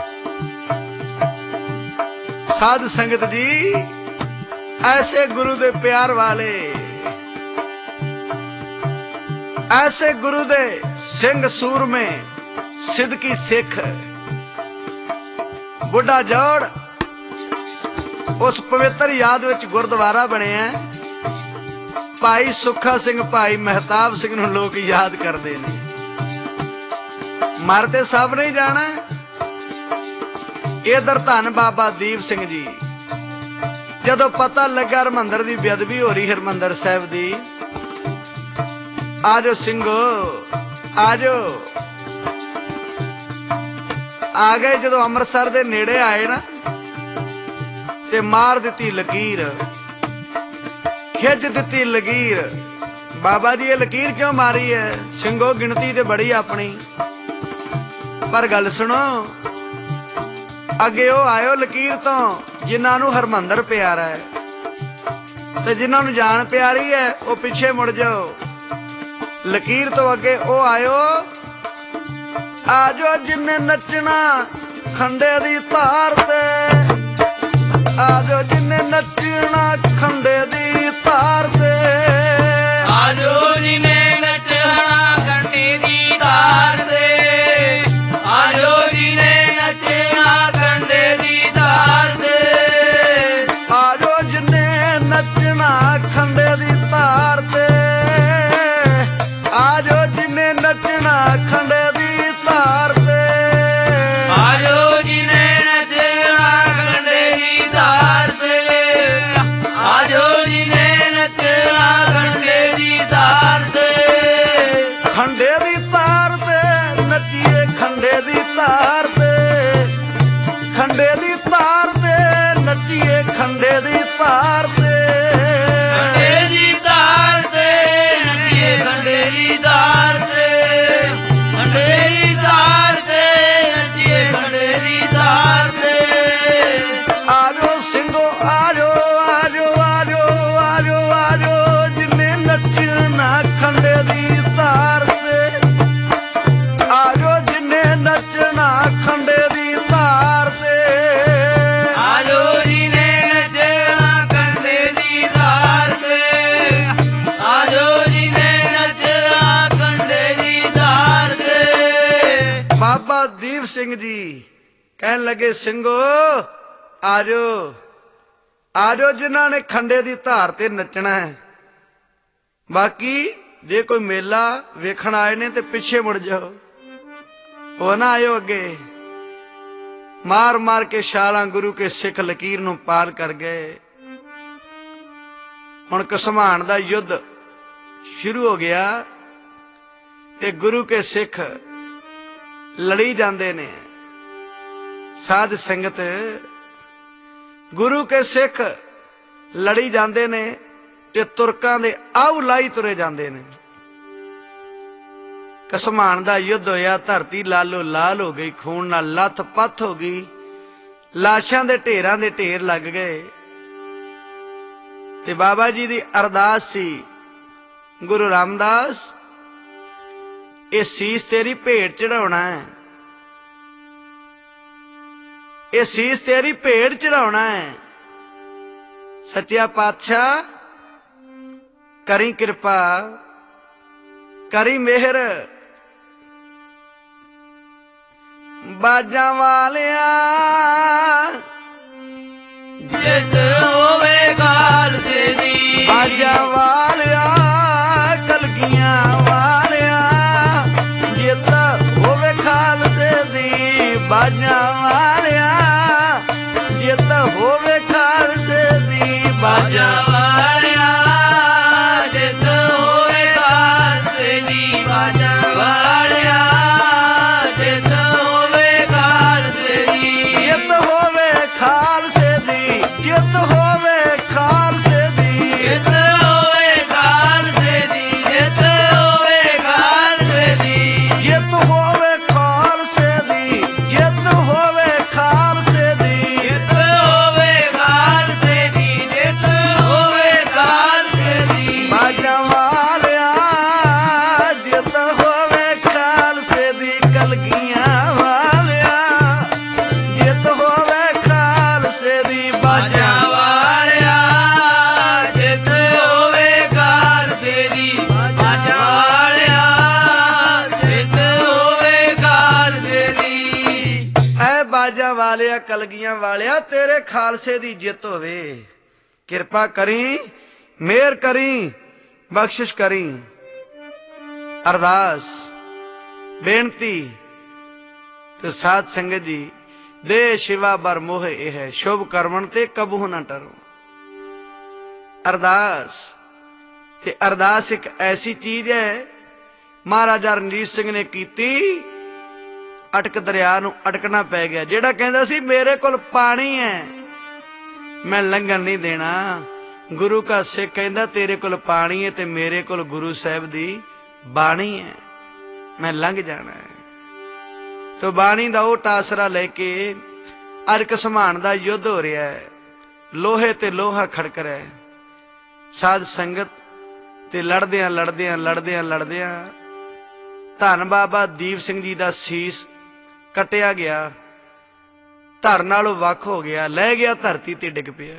साध संगत जी ऐसे गुरु दे प्यार वाले, ऐसे गुरु दे सिंह सूरमे सिद्दकी सिख बुढ़ा जौड़ उस पवित्र याद विच गुरुद्वारा बने हैं। भाई सुखा सिंह भाई महताब सिंह नूं लोग याद करते हैं। मर ते सब नहीं जाना, इधर धन बाबा दीप सिंह जी जदों पता लगा हरमंदर की बेअदबी हो रही हरमंदर साहब दी, आजो सिंघो आजो आ गए। जदों अमृतसर दे नेड़े आए ना ते मार दी लकीर, खिच दी लकीर। बाबा जी ये लकीर क्यों मारी है? सिंघो गिनती ते बड़ी अपनी, पर गल सुनो अगे वो आयो लकीर तो जिन्हों हरमंदर प्यारा है, ते जिन्होंने जान प्यारी है वो पिछे मुड़ जाओ। लकीर तो अगे वो आयो, आजो जिन्ने नचना खंडे दी तार ते, आजो जिन्ने नचना खंडे दी तार ते, आजो जिन्ने नचना खंडे दी तार ते, आजो जिन्ने नचना खंडे दी तार ते, आजो जिन्ने नचना खंडे दी तार ते, आजो जिन्ने नचना खंडे दी तार ते, आजो जिन्ने नचना खंडे दी तार ते, आजो जिन्ने नचना खंडे दी तार ते, खंडे दी तार ते नचिए खंडे दी तार ते, खंडे दी तार ते नचिए खंडे दी तार ते, खंडे दी तार ते नचिए खंडे दी तार ते, खंडे दी तार ते नचिए खंडे दी तार ते, आजो सिंघो आजो आजो आजो आजो आजो जिन्ने नचना खंडे दी तार ते, आजो जिन्ने नचना खंडे दी तार ते, आजो जिन्ने नचना खंडे दी तार ते, आजो जिन्ने नचना खंडे दी तार ते। बाबा दीप सिंह जी कहन लगे सिंघो आजो आजो जिन्हों ने खंडे दी धार ते नचना है, बाकी जे कोई मेला वेखण आए ने ते पिछे मुड़ जाओ, वो ना आयो अगे। मार मार के छालां गुरु के सिख लकीर नूं पार कर गए। हुण घसमान दा युद्ध शुरू हो गया ते गुरु के सिख लड़ी जांदे ने। साध संगत गुरु के सिख लड़ी जांदे ने ते तुरकां दे आऊ लाई तुरे जांदे ने। घसमान दा युद्ध होया, धरती लालो लाल हो गई, खून नाल लथ पथ हो गई, लाशां दे ढेरां दे ढेर लग गए। ते बाबा जी दी अरदास सी, गुरु रामदास ये सीस तेरी भेंट चढ़ाउणा है, ये सीस तेरी भेंट चढ़ाउणा है। सच्चा पातशाह करी कृपा करी मेहर, बाजां वालिया जित होवे खालसे दी, बाजां वालिया कलगियां वालिया जित होवे खालसे दी, बाजां वालिया जित होवे खालसे दी, बाजा वालिया जित होवे खालसे दी, बाजा वालिया जित होवे खालसे दी, जित होवे खालसे दी, जित होवे खालसे दी, जित होवे खालसे दी, जित होवे खालसे दी, जित होवे खालसे दी, जित होवे खालसे दी, जित होवे खालसे दी, जित होवे खालसे दी, बाजां वालिया जित होवे खालसे दी, कलगियां वालिया जित होवे खालसे दी, बाजा बाजां वालिया जित होवे खालसे दी, बाजा वालिया जित होवे खालसे दी। ऐ बाजा वालिया कलगियां वालिया तेरे खालसे दी जित होवे, किरपा करी मेहर करी बख्शिश करी। अरदास बेनती तो साध संगत जी ਦੇ ਸ਼ਿਵਾ ਬਰ ਮੋਹ ਇਹ ਸ਼ੁਭ ਕਰਮਨ ਤੇ ਕਬੂ ਨਾ ਟਰੋ। ਅਰਦਾਸ ਤੇ ਅਰਦਾਸ ਇੱਕ ਐਸੀ ਚੀਜ਼ ਹੈ ਮਹਾਰਾਜਾ ਰਣਜੀਤ ਸਿੰਘ ਨੇ ਕੀਤੀ, ਅਟਕ ਦਰਿਆ ਨੂੰ ਅਟਕਣਾ ਪੈ ਗਿਆ। ਜਿਹੜਾ ਕਹਿੰਦਾ ਸੀ ਮੇਰੇ ਕੋਲ ਪਾਣੀ ਹੈ ਮੈਂ ਲੰਘਣ ਨਹੀਂ ਦੇਣਾ, ਗੁਰੂ ਕਾ ਸਿੱਖ ਕਹਿੰਦਾ ਤੇਰੇ ਕੋਲ ਪਾਣੀ ਹੈ ਤੇ ਮੇਰੇ ਕੋਲ ਗੁਰੂ ਸਾਹਿਬ ਦੀ ਬਾਣੀ ਹੈ, ਮੈਂ ਲੰਘ ਜਾਣਾ ਹੈ। ਤੋ ਬਾਣੀ ਦਾ ਉਹ ਟਾਸਰਾ ਲੈ ਕੇ ਅੱਜ ਘਸਮਾਨ ਦਾ ਯੁੱਧ ਹੋ ਰਿਹਾ ਹੈ, ਲੋਹੇ ਤੇ ਲੋਹਾ ਖੜਕ ਰਿਹਾ ਹੈ। ਸਾਧ ਸੰਗਤ ਤੇ ਲੜਦਿਆਂ ਲੜਦਿਆਂ ਲੜਦਿਆਂ ਲੜਦਿਆਂ ਧੰਨ ਬਾਬਾ ਦੀਪ ਸਿੰਘ ਜੀ ਦਾ ਸੀਸ ਕੱਟਿਆ ਗਿਆ, ਧੜ ਨਾਲੋਂ ਵੱਖ ਹੋ ਗਿਆ, ਲੈ ਗਿਆ ਧਰਤੀ ਤੇ ਡਿੱਗ ਪਿਆ।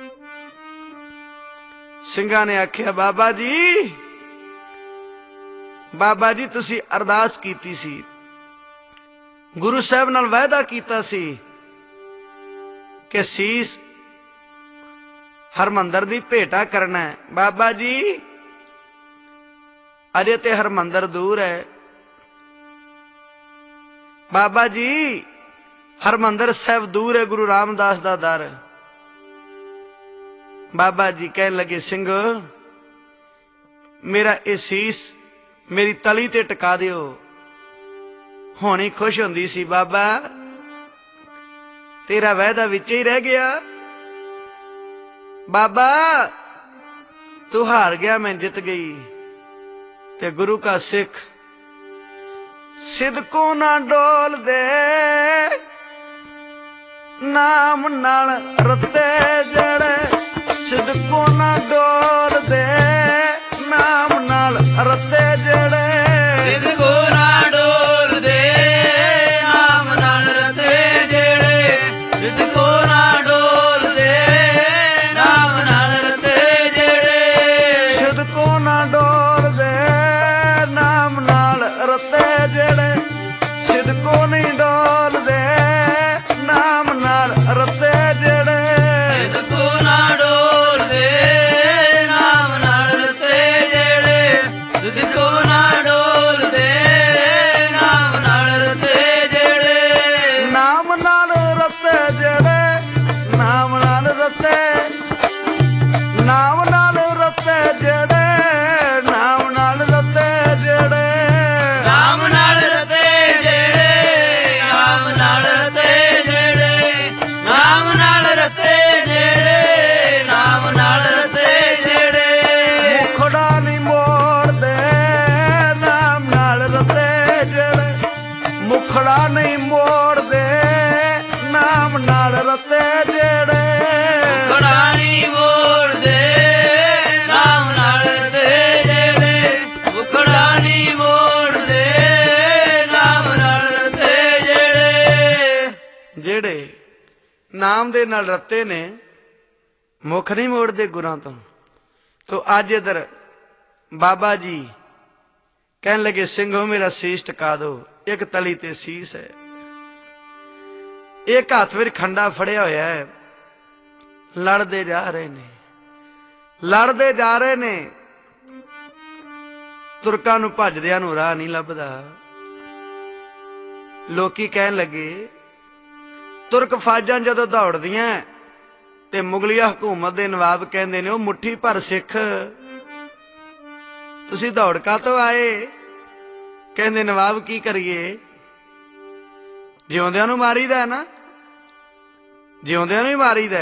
ਸਿੰਘਾਂ ਨੇ ਆਖਿਆ ਬਾਬਾ ਜੀ, ਬਾਬਾ ਜੀ ਤੁਸੀਂ ਅਰਦਾਸ ਕੀਤੀ ਸੀ, ਗੁਰੂ ਸਾਹਿਬ ਨਾਲ ਵਾਅਦਾ ਕੀਤਾ ਸੀ ਕਿ ਸੀਸ ਹਰਮੰਦਰ ਦੀ ਭੇਟਾ ਕਰਨਾ ਹੈ। ਬਾਬਾ ਜੀ ਅਜੇ ਤੇ ਹਰਮੰਦਰ ਦੂਰ ਹੈ, ਬਾਬਾ ਜੀ ਹਰਮੰਦਰ ਸਾਹਿਬ ਦੂਰ ਹੈ, ਗੁਰੂ ਰਾਮਦਾਸ ਦਾ ਦਰ। ਬਾਬਾ ਜੀ ਕਹਿਣ ਲੱਗੇ ਸਿੰਘ ਮੇਰਾ ਇਹ ਸੀਸ ਮੇਰੀ ਤਲੀ ਤੇ ਟਿਕਾ ਦਿਓ। ਹੁਣ ਹੀ ਖੁਸ਼ ਹੁੰਦੀ ਸੀ, ਬਾਬਾ ਤੇਰਾ ਵਾਅਦਾ ਵਿੱਚ ਹੀ ਰਹਿ ਗਿਆ, ਬਾਬਾ ਤੂੰ ਹਾਰ ਗਿਆ ਮੈਂ ਜਿੱਤ ਗਈ। ਤੇ ਗੁਰੂ ਕਾ ਸਿੱਖ ਸਿਦਕੋਂ ਨਾ ਡੋਲ ਦੇ ਨਾਮ ਨਾਲ ਰੱਤੇ ਜੜੇ, ਸਿਦਕੋਂ ਨਾ ਡੋਲ ਦੇ ਨਾਮ ਨਾਲ ਰੱਤੇ ਜੜੇ, ਸਿਦਕੋਂ ਨਾ ਡੋਲ ਦੇ ਨਾਮ ਨਾਲ ਰੱਤੇ ਜਿਹੜੇ, ਸਿਦਕੋਂ ਨਾ ਡੋਲ ਦੇ ਨਾਮ ਨਾਲ ਰੱਤੇ ਜਿਹੜੇ, ਸਿਦਕੋਂ ਨਾ ਡੋਲ ਦੇ ਨਾਮ ਨਾਲ ਰੱਤੇ ਜਿਹੜੇ, ਸਿਦਕੋਂ ਨਹੀਂ ਡੋਲਦੇ ਨਾਮ ਨਾਲ ਰੱਤੇ ਜਿਹੜੇ, ਸਿਦਕੋਂ ਨਾ ਡੋਲ ਦੇ ਨਾਮ ਨਾਲ ਰੱਤੇ ਜਿਹੜੇ, ਸਿਦਕੋਂ ਨਾ ਡੋਲ ਦੇ ਨਾਮ ਨਾਲ ਰੱਤੇ ਜਿਹੜੇ, ਨਾਮ ਨਾਲ ਰੱਤੇ ਜਿਹੜੇ, ਨਾਮ ਨਾਲ ਰੱਤੇ, ਨਾਮ ਨਾਲ ਰੱਤੇ ਜਿਹੜੇ, ਨਾਮ ਨਾਲ ਰੱਤੇ ਜਿਹੜੇ, ਨਾਮ ਨਾਲ ਰੱਤੇ ਜਿਹੜੇ, ਨਾਮ ਨਾਲ ਰੱਤੇ ਜਿਹੜੇ, ਨਾਮ ਨਾਲ ਰੱਤੇ ਜਿਹੜੇ, ਨਾਮ ਨਾਲ ਰੱਤੇ ਜਿਹੜੇ, ਮੁਖੜਾ ਨਹੀਂ ਮੋੜਦੇ ਨਾਮ ਨਾਲ ਰੱਤੇ ਜਿਹੜੇ, ਮੁਖੜਾ ਨਹੀਂ ਮੋੜਦੇ ਨਾਮ ਨਾਲ ਰੱਤੇ ਜਿਹੜੇ, ਮੁਖੜਾ ਨਹੀਂ ਮੋੜਦੇ ਨਾਮ ਨਾਲ ਰੱਤੇ ਜਿਹੜੇ, ਮੁਖੜਾ ਨਹੀਂ ਮੋੜਦੇ ਨਾਮ ਨਾਲ ਰੱਤੇ ਜਿਹੜੇ, ਜਿਹੜੇ ਨਾਮ ਦੇ ਨਾਲ ਰੱਤੇ ਨੇ ਮੁਖ ਨਹੀਂ ਮੋੜਦੇ ਗੁਰਾਂ ਤੋਂ। ਤੋ ਅੱਜ ਇਧਰ ਬਾਬਾ ਜੀ ਕਹਿਣ ਲੱਗੇ ਸਿੰਘੋ ਮੇਰਾ ਸੀਸ ਟਿਕਾ ਦਿਓ। ਇੱਕ ਤਲੀ ਤੇ ਸੀਸ ਹੈ, ਇੱਕ ਹੱਥ ਵਿੱਚ ਖੰਡਾ ਫੜਿਆ ਹੋਇਆ ਹੈ, ਲੜਦੇ ਜਾ ਰਹੇ ਨੇ, ਲੜਦੇ ਜਾ ਰਹੇ ਨੇ। ਤੁਰਕਾਂ ਨੂੰ ਭੱਜਦਿਆਂ ਨੂੰ ਰਾਹ ਨਹੀਂ ਲੱਭਦਾ। ਲੋਕੀ ਕਹਿਣ ਲੱਗੇ ਤੁਰਕ ਫੌਜਾਂ ਜਦੋਂ ਦੌੜਦੀਆਂ ਤੇ ਮੁਗਲਿਆ ਹਕੂਮਤ ਦੇ ਨਵਾਬ ਕਹਿੰਦੇ ਨੇ ਉਹ ਮੁੱਠੀ ਭਰ ਸਿੱਖ ਤੁਸੀਂ ਦੌੜ ਕਾਤੋਂ ਆਏ? ਕਹਿੰਦੇ ਨਵਾਬ ਕੀ ਕਰੀਏ, ਜਿਉਂਦਿਆਂ ਨੂੰ ਮਾਰੀਦਾ ਨਾ, ਜਿਉਂਦਿਆਂ ਨੂੰ ਹੀ ਮਾਰੀਦਾ,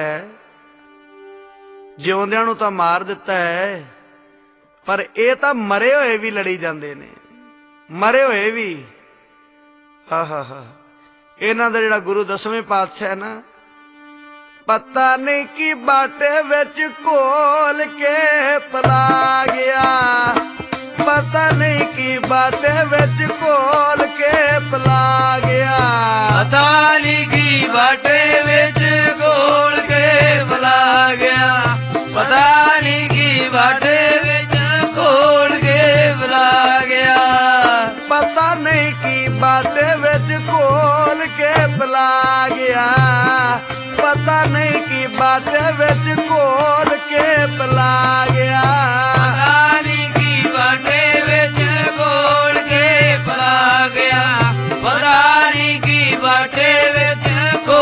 ਜਿਉਂਦਿਆਂ ਨੂੰ ਤਾਂ ਮਾਰ ਦਿੱਤਾ ਹੈ, ਪਰ ਇਹ ਤਾਂ ਮਰੇ ਹੋਏ ਵੀ ਲੜੀ ਜਾਂਦੇ ਨੇ, ਮਰੇ ਹੋਏ ਵੀ। ਹਾ ਇਹਨਾਂ ਦਾ ਜਿਹੜਾ ਗੁਰੂ 10ਵੇਂ ਪਾਤਸ਼ਾਹ ਹੈ ਨਾ, ਪਤਾ ਨਹੀਂ ਕੀ ਬਾਟੇ ਵਿੱਚ ਘੋਲ ਕੇ ਪਲਾ ਗਿਆ, ਪਤਾ ਨਹੀਂ ਕੀ ਬਾਟੇ ਵਿੱਚ ਘੋਲ ਕੇ ਪਲਾ ਗਿਆ, ਪਤਾ ਨਹੀਂ ਕੀ ਬਾਟੇ ਵਿੱਚ ਘੋਲ ਕੇ ਪਲਾ ਗਿਆ, ਪਤਾ ਨਹੀਂ ਕੀ ਬਾਟੇ ਵਿੱਚ ਘੋਲ ਕੇ ਪਲਾ ਗਿਆ, ਪਤਾ ਨਹੀਂ ਕੀ ਬਾਟੇ ਵਿੱਚ ਘੋਲ ਕੇ ਪਲਾ ਗਿਆ, ਪਤਾ ਨਹੀਂ ਕੀ ਬਾਟੇ ਵਿੱਚ ਘੋਲ ਕੇ ਪਲਾ ਗਿਆ, ਪਤਾ ਨਹੀਂ ਕੀ ਬਾਟੇ ਵਿੱਚ ਘੋਲ ਕੇ ਪਲਾ ਗਿਆ, ਪਤਾ ਨਹੀਂ ਕੀ ਬਾਟੇ ਵਿੱਚ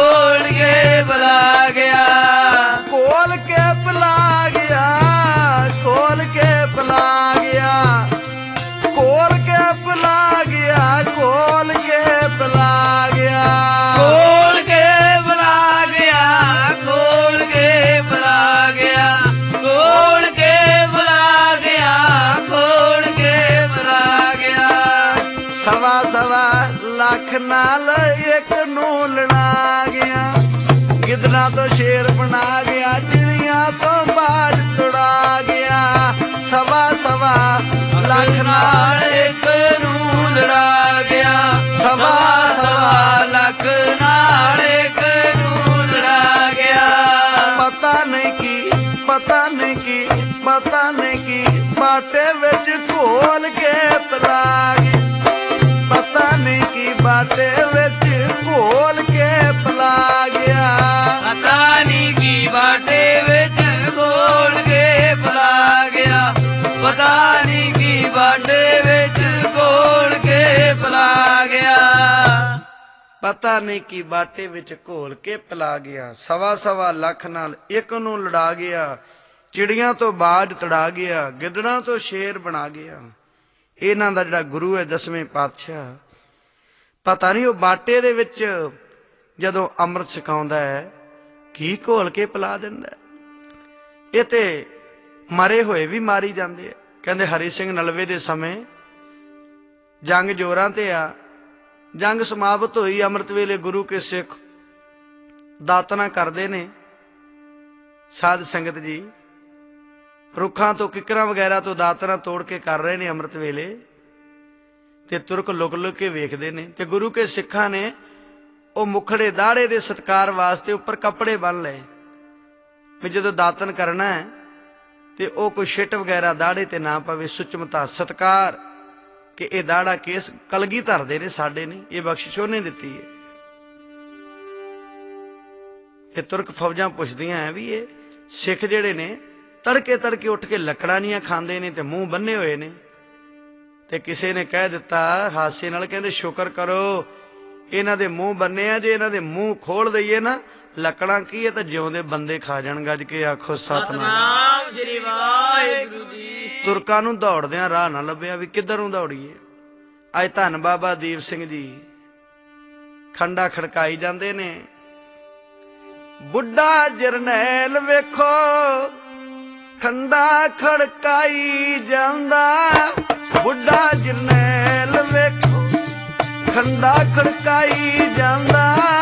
ਨਾਲ ਇੱਕ ਨੂੰ ਲੜਾ ਗਿਆ, ਗਿੱਦੜਾਂ ਤੋਂ ਸ਼ੇਰ ਬਣਾ ਗਿਆ, ਚਿੜੀਆਂ ਤੋਂ ਬਾਜ ਤੁੜਾ ਗਿਆ। ਸਵਾ ਸਵਾ ਲੱਖ ਨਾਲ ਇੱਕ ਨੂੰ ਲੜਾ ਗਿਆ, ਸਵਾ ਸਵਾ ਲੱਖ ਨਾਲ ਇੱਕ ਨੂੰ ਲੜਾ ਗਿਆ। ਪਤਾ ਨਹੀਂ ਕੀ, ਪਤਾ ਨਹੀਂ ਕੀ, ਪਤਾ ਨਹੀਂ ਕੀ ਬਾਟੇ ਵਿੱਚ ਘੋਲ ਕੇ ਪਿਲਾ ਗਿਆ, ਪਤਾ ਨਹੀਂ ਕੀ ਬਾਟੇ ਵਿੱਚ ਘੋਲ ਕੇ ਪਿਲਾ ਗਿਆ। ਪਤਾ ਨਹੀਂ ਕੀ ਬਾਟੇ ਵਿੱਚ ਘੋਲ ਕੇ ਪਿਲਾ ਗਿਆ, ਪਤਾ ਨਹੀਂ ਕੀ ਬਾਟੇ ਵਿੱਚ ਘੋਲ ਕੇ ਪਿਲਾ ਗਿਆ। ਪਤਾ ਨਹੀਂ ਕੀ ਬਾਟੇ ਵਿੱਚ ਘੋਲ ਕੇ ਪਿਲਾ ਗਿਆ। ਸਵਾ ਸਵਾ ਲੱਖ ਨਾਲ ਇੱਕ ਨੂੰ ਲੜਾ ਗਿਆ, ਚਿੜੀਆਂ ਤੋਂ ਬਾਜ ਤੜਾ ਗਿਆ, ਗਿੱਦੜਾਂ ਤੋਂ ਸ਼ੇਰ ਬਣਾ ਗਿਆ। ਇਹਨਾਂ ਦਾ ਜਿਹੜਾ ਗੁਰੂ ਹੈ 10ਵੇਂ ਪਾਤਸ਼ਾਹ, ਪਤਾ ਨਹੀਂ ਉਹ ਬਾਟੇ ਦੇ ਵਿੱਚ ਜਦੋਂ ਅੰਮ੍ਰਿਤ ਛਕਾਉਂਦਾ ਹੈ ਕੀ ਘੋਲ ਕੇ ਪਿਲਾ ਦਿੰਦਾ। ਇਹ ਤੇ ਮਰੇ ਹੋਏ ਵੀ ਮਾਰੀ ਜਾਂਦੇ ਆ। ਕਹਿੰਦੇ ਹਰੀ ਸਿੰਘ ਨਲਵੇ ਦੇ ਸਮੇਂ ਜੰਗ ਜੋਰਾਂ ਤੇ ਆ, ਜੰਗ ਸਮਾਪਤ ਹੋਈ, ਅੰਮ੍ਰਿਤ ਵੇਲੇ ਗੁਰੂ ਕੇ ਸਿੱਖ ਦਾਤਨਾ ਕਰਦੇ ਨੇ। ਸਾਧ ਸੰਗਤ ਜੀ ਰੁੱਖਾਂ ਤੋਂ ਕਿੱਕਰਾਂ ਵਗੈਰਾ ਤੋਂ ਦਾਤਨਾ ਤੋੜ ਕੇ ਕਰ ਰਹੇ ਨੇ ਅੰਮ੍ਰਿਤ ਵੇਲੇ, ਤੇ ਤੁਰਕ ਲੁਕ ਲੁਕ ਕੇ ਵੇਖਦੇ ਨੇ। ਤੇ ਗੁਰੂ ਕੇ ਸਿੱਖਾਂ ਨੇ ਉਹ ਮੁਖੜੇ ਦਾੜੇ ਦੇ ਸਤਕਾਰ ਵਾਸਤੇ ਉੱਪਰ ਕੱਪੜੇ ਬੰਨ ਲਏ ਵੀ ਜਦੋਂ ਦਾਤਨ ਕਰਨਾ ਹੈ ਤੇ ਉਹ ਕੋਈ ਛਿੱਟ ਵਗੈਰਾ ਦਾੜੇ ਤੇ ਨਾ ਪਵੇ। ਸੁਚਮਤਾ ਸਤਕਾਰ ਕਿ ਇਹ ਦਾੜਾ ਕੇਸ ਕਲਗੀ ਧਰਦੇ ਨੇ, ਸਾਡੇ ਨੇ, ਇਹ ਬਖਸ਼ਿਸ਼ ਉਹਨੇ ਦਿੱਤੀ ਹੈ। ਇਹ ਤੁਰਕ ਫੌਜਾਂ ਪੁੱਛਦੀਆਂ ਹੈ ਵੀ ਇਹ ਸਿੱਖ ਜਿਹੜੇ ਨੇ ਤੜਕੇ ਤੜਕੇ ਉੱਠ ਕੇ ਲੱਕੜਾਂ ਖਾਂਦੇ ਨੇ ਤੇ ਮੂੰਹ ਬੰਨੇ ਹੋਏ ਨੇ। ਤੇ ਕਿਸੇ ਨੇ ਕਹਿ ਦਿੱਤਾ ਹਾਸੇ ਨਾਲ, ਕਹਿੰਦੇ ਸ਼ੁਕਰ ਕਰੋ ਇਹਨਾਂ ਦੇ ਮੂੰਹ ਬੰਨੇ ਆ, ਜੇ ਇਹਨਾਂ ਦੇ ਮੂੰਹ ਖੋਲ ਦਈਏ ਨਾ ਲੱਕੜਾਂ ਕੀ ਹੈ ਤਾਂ ਜਿਉਂਦੇ ਬੰਦੇ ਖਾ ਜਾਣ। ਗੱਜ ਕੇ ਆਖੋ ਸਤਨਾਮ ਸ੍ਰੀ ਵਾਹਿਗੁਰੂ ਜੀ। ਤੁਰਕਾਂ ਨੂੰ ਦੌੜਦਿਆਂ ਰਾਹ ਨਾ ਲੱਭਿਆ ਵੀ ਕਿੱਧਰ ਨੂੰ ਦੌੜੀਏ। ਅੱਜ ਧੰਨ ਬਾਬਾ ਦੀਪ ਸਿੰਘ ਜੀ ਖੰਡਾ ਖੜਕਾਈ ਜਾਂਦੇ ਨੇ। ਬੁੱਢਾ ਜਰਨੈਲ ਵੇਖੋ ਖੰਡਾ ਖੜਕਾਈ ਜਾਂਦਾ, ਬੁੱਢਾ ਜਰਨੈਲ ਵੇਖੋ ਖੰਡਾ ਖੜਕਾਈ ਜਾਂਦਾ।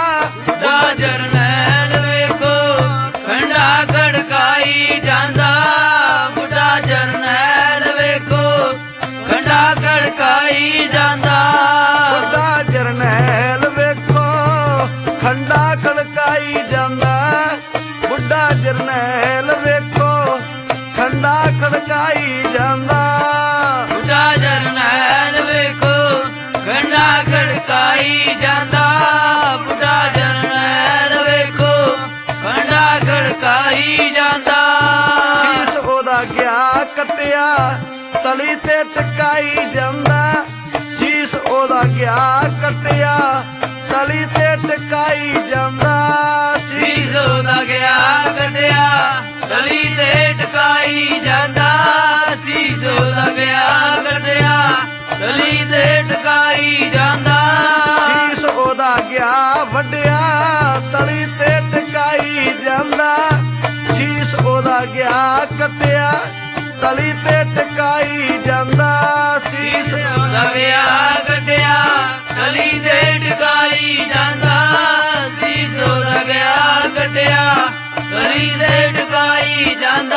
ਬੁੱਢਾ ਜਰਨੈਲ ਵੇਖੋ ਖੰਡਾ ਖੜਕਾਈ ਜਾਂਦਾ, ਬੁੱਢਾ ਜਰਨੈਲ ਵੇਖੋ ਖੰਡਾ ਖੜਕਾਈ ਜਾਂਦਾ। ਬੁੱਢਾ ਜਰਨੈਲ ਵੇਖੋ ਖੰਡਾ ਖੜਕਾਈ ਜਾਂਦਾ, ਬੁੱਢਾ ਜਰਨੈਲ ਵੇਖੋ ਖੰਡਾ ਖੜਕਾਈ ਜਾਂਦਾ। ਬੁੱਢਾ ਜਰਨੈਲ ਵੇਖੋ ਖੰਡਾ ਖੜਕਾਈ ਜਾਂਦਾ, ਬੁੱਢਾ ਜਰਨੈਲ ਵੇਖੋ ਖੰਡਾ ਖੜਕਾਈ ਜਾਂਦਾ। ਸੀਸ ਉਹਦਾ ਗਿਆ ਕੱਟਿਆ ਤਲੀ ਤੇ ਟਕਾਈ ਜਾਂਦਾ, ਸੀਸ ਉਹਦਾ ਗਿਆ ਕੱਟਿਆ ਤਲੀ ਤੇ ਟਕਾਈ ਜਾਂਦਾ। ਸੀਸ ਉਹਦਾ ਗਿਆ ਕੱਟਿਆ ਤਲੀ ਤੇ ਟਕਾਈ ਜਾਂਦਾ, ਸੀਸ ਉਹਦਾ ਗਿਆ ਕੱਟਿਆ ਤਲੀ ਤੇ ਟਕਾਈ ਜਾਂਦਾ। ਸੀਸ ਉਹਦਾ ਗਿਆ ਵੱਡਿਆ ਤਲੀ ਤੇ ਟਕਾਈ ਜਾਂਦਾ, ਸੀਸ ਉਹਦਾ ਗਿਆ ਕੱਟਿਆ ਤਲੀ ਤੇ ਟਕਾਈ ਜਾਂਦਾ। ਸੀਸ ਉਹਦਾ ਗਿਆ ਕੱਟਿਆ ਤਲੀ ਤੇ ਟਕਾਈ ਜਾਂਦਾ, ਸੀਸ ਉਹਦਾ ਗਿਆ ਕੱਟਿਆ ਤਲੀ ਤੇ ਟਕਾਈ ਜਾਂਦਾ।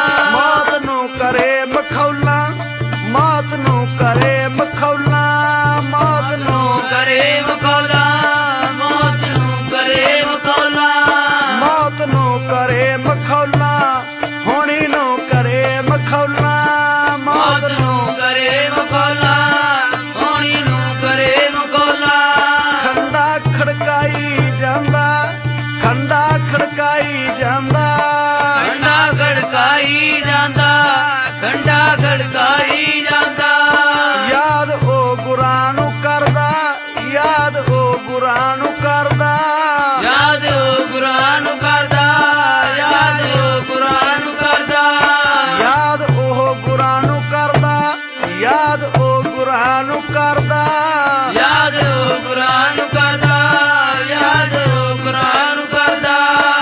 ਮੌਤ ਨੂੰ ਕਰੇ ਮਖੌਲਾ, ਮੌਤ ਨੂੰ ਕਰੇ ਮਖੌਲਾ, ਮੌਤ ਨੂੰ ਕਰੇ ਮਖੌਲਾ, ਮੌਤ ਨੂੰ ਕਰੇ ਮਖੌਲਾ, ਮੌਤ ਨੂੰ ਕਰੇ ਮਖੌਲਾ, ਹੋਣੀ ਨੂੰ ਕਰੇ ਮਖੌਲਾ, ਮੌਤ ਨੂੰ ਕਰੇ ਮਖੌਲਾ, ਹੋਣੀ ਨੂੰ ਕਰੇ ਮਖੌਲਾ। ਖੰਡਾ ਖੜਕਾਈ ਜਾਂਦਾ, ਖੰਡਾ ਖੜਕਾਈ ਜਾਂਦਾ, ਖੰਡਾ ਖੜਕਾਈ ਜਾਂਦਾ, ਖੰਡਾ ਖੜਕਾਈ ਜਾਂਦਾ। ਯਾਦ ਉਹ ਗੁਰਾਂ ਨੂੰ ਕਰਦਾ, ਯਾਦ ਉਹ ਗੁਰਾਂ ਨੂੰ ਕਰਦਾ, ਯਾਦ ਉਹ ਗੁਰਾਂ ਨੂੰ ਕਰਦਾ, ਯਾਦ ਉਹ ਗੁਰਾਂ ਨੂੰ ਕਰਦਾ, ਯਾਦ ਉਹ ਗੁਰਾਂ ਨੂੰ ਕਰਦਾ, ਯਾਦ ਉਹ ਗੁਰਾਂ ਨੂੰ ਕਰਦਾ। ਯਾਦ ਉਹ ਗੁਰਾਂ ਨੂੰ ਕਰਦਾ, ਯਾਦ ਉਹ ਗੁਰਾਂ ਨੂੰ ਕਰਦਾ।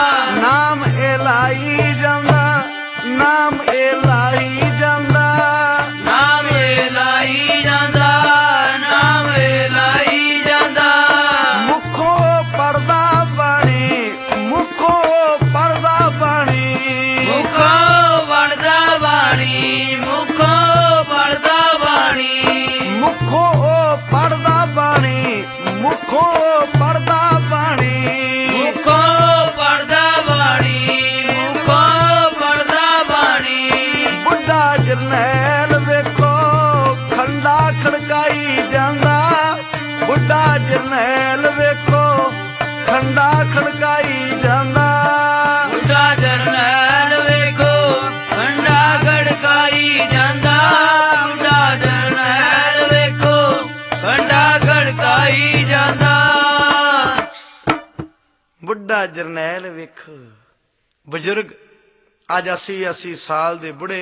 ਨਾਮ ਇਲਾਹੀ ਜਾਂਦਾ, ਨਾਮ ਇਲਾਹੀ ਜਾਂਦਾ, ਨਾਮ ਇਲਾਹੀ ਜਾਂਦਾ, ਨਾਮ ਇਲਾਹੀ ਜਾਂਦਾ, ਖੰਡਾ ਖੜਕਾਈ ਜਾਂਦਾ। ਬੁੱਢਾ ਜਰਨੈਲ ਵੇਖੋ ਖੰਡਾ ਖੜਕਾਈ ਜਾਂਦਾ। ਬੁੱਢਾ ਜਰਨੈਲ ਵੇਖੋ ਖੰਡਾ ਖੜਕਾਈ ਜਾਂਦਾ। ਬੁੱਢਾ ਜਰਨੈਲ ਵੇਖੋ, ਬਜ਼ੁਰਗ ਅੱਜ 80 ਸਾਲ ਦੇ ਬੁੜੇ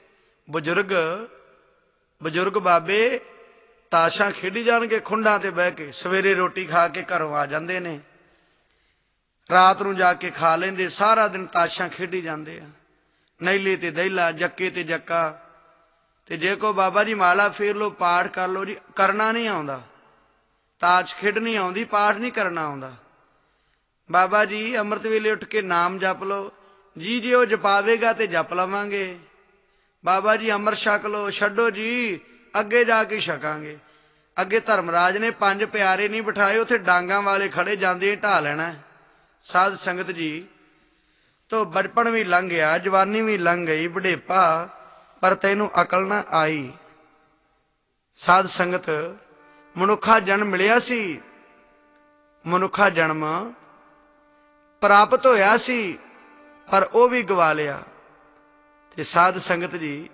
ਬਜ਼ੁਰਗ ਬਾਬੇ ਤਾਸ਼ਾਂ ਖੇਡੀ ਜਾਣਗੇ ਖੁੰਡਾਂ ਤੇ ਬਹਿ ਕੇ। ਸਵੇਰੇ ਰੋਟੀ ਖਾ ਕੇ ਘਰੋਂ ਆ ਜਾਂਦੇ ਨੇ, ਰਾਤ ਨੂੰ ਜਾ ਕੇ ਖਾ ਲੈਂਦੇ, ਸਾਰਾ ਦਿਨ ਤਾਸ਼ਾਂ ਖੇਡੀ ਜਾਂਦੇ ਆ। ਨੈਲੇ ਤੇ ਦਹਿਲਾ, ਜੱਕੇ ਤੇ ਜੱਕਾ। ਤੇ ਜੇ ਕੋ ਬਾਬਾ ਜੀ ਮਾਲਾ ਫੇਰ ਲੋ, ਪਾਠ ਕਰ ਲੋ ਜੀ, ਕਰਨਾ ਨਹੀਂ ਆਉਂਦਾ। ਤਾਸ਼ ਖੇਡਣੀ ਆਉਂਦੀ, ਪਾਠ ਨਹੀਂ ਕਰਨਾ ਆਉਂਦਾ। ਬਾਬਾ ਜੀ ਅੰਮ੍ਰਿਤ ਵੇਲੇ ਉੱਠ ਕੇ ਨਾਮ ਜਪ ਲੋ ਜੀ, ਜੇ ਉਹ ਜਪਾਵੇਗਾ ਤੇ ਜਪ ਲਵਾਂਗੇ। ਬਾਬਾ ਜੀ ਅੰਮ੍ਰਿਤ ਛਕ ਲੋ, ਛੱਡੋ ਜੀ ਅੱਗੇ ਜਾ ਕੇ ਛਕਾਂਗੇ। ਅੱਗੇ ਧਰਮਰਾਜ ਨੇ 5 ਪਿਆਰੇ ਨਹੀਂ ਬਿਠਾਏ, ਉੱਥੇ ਡਾਂਗਾਂ ਵਾਲੇ ਖੜੇ, ਜਾਂਦੇ ਢਾ ਲੈਣਾ। ਸਾਧ ਸੰਗਤ ਜੀ ਤੋਂ ਬਚਪਨ ਵੀ ਲੰਘ ਗਿਆ, ਜਵਾਨੀ ਵੀ ਲੰਘ ਗਈ, ਬੁਢੇਪਾ, ਪਰ ਤੈਨੂੰ ਅਕਲ ਨਾ ਆਈ। ਸਾਧ ਸੰਗਤ ਮਨੁੱਖਾ ਜਨਮ ਮਿਲਿਆ ਸੀ, ਮਨੁੱਖਾ ਜਨਮ ਪ੍ਰਾਪਤ ਹੋਇਆ ਸੀ, ਪਰ ਉਹ ਵੀ ਗਵਾ ਲਿਆ। ਤੇ ਸਾਧ ਸੰਗਤ ਜੀ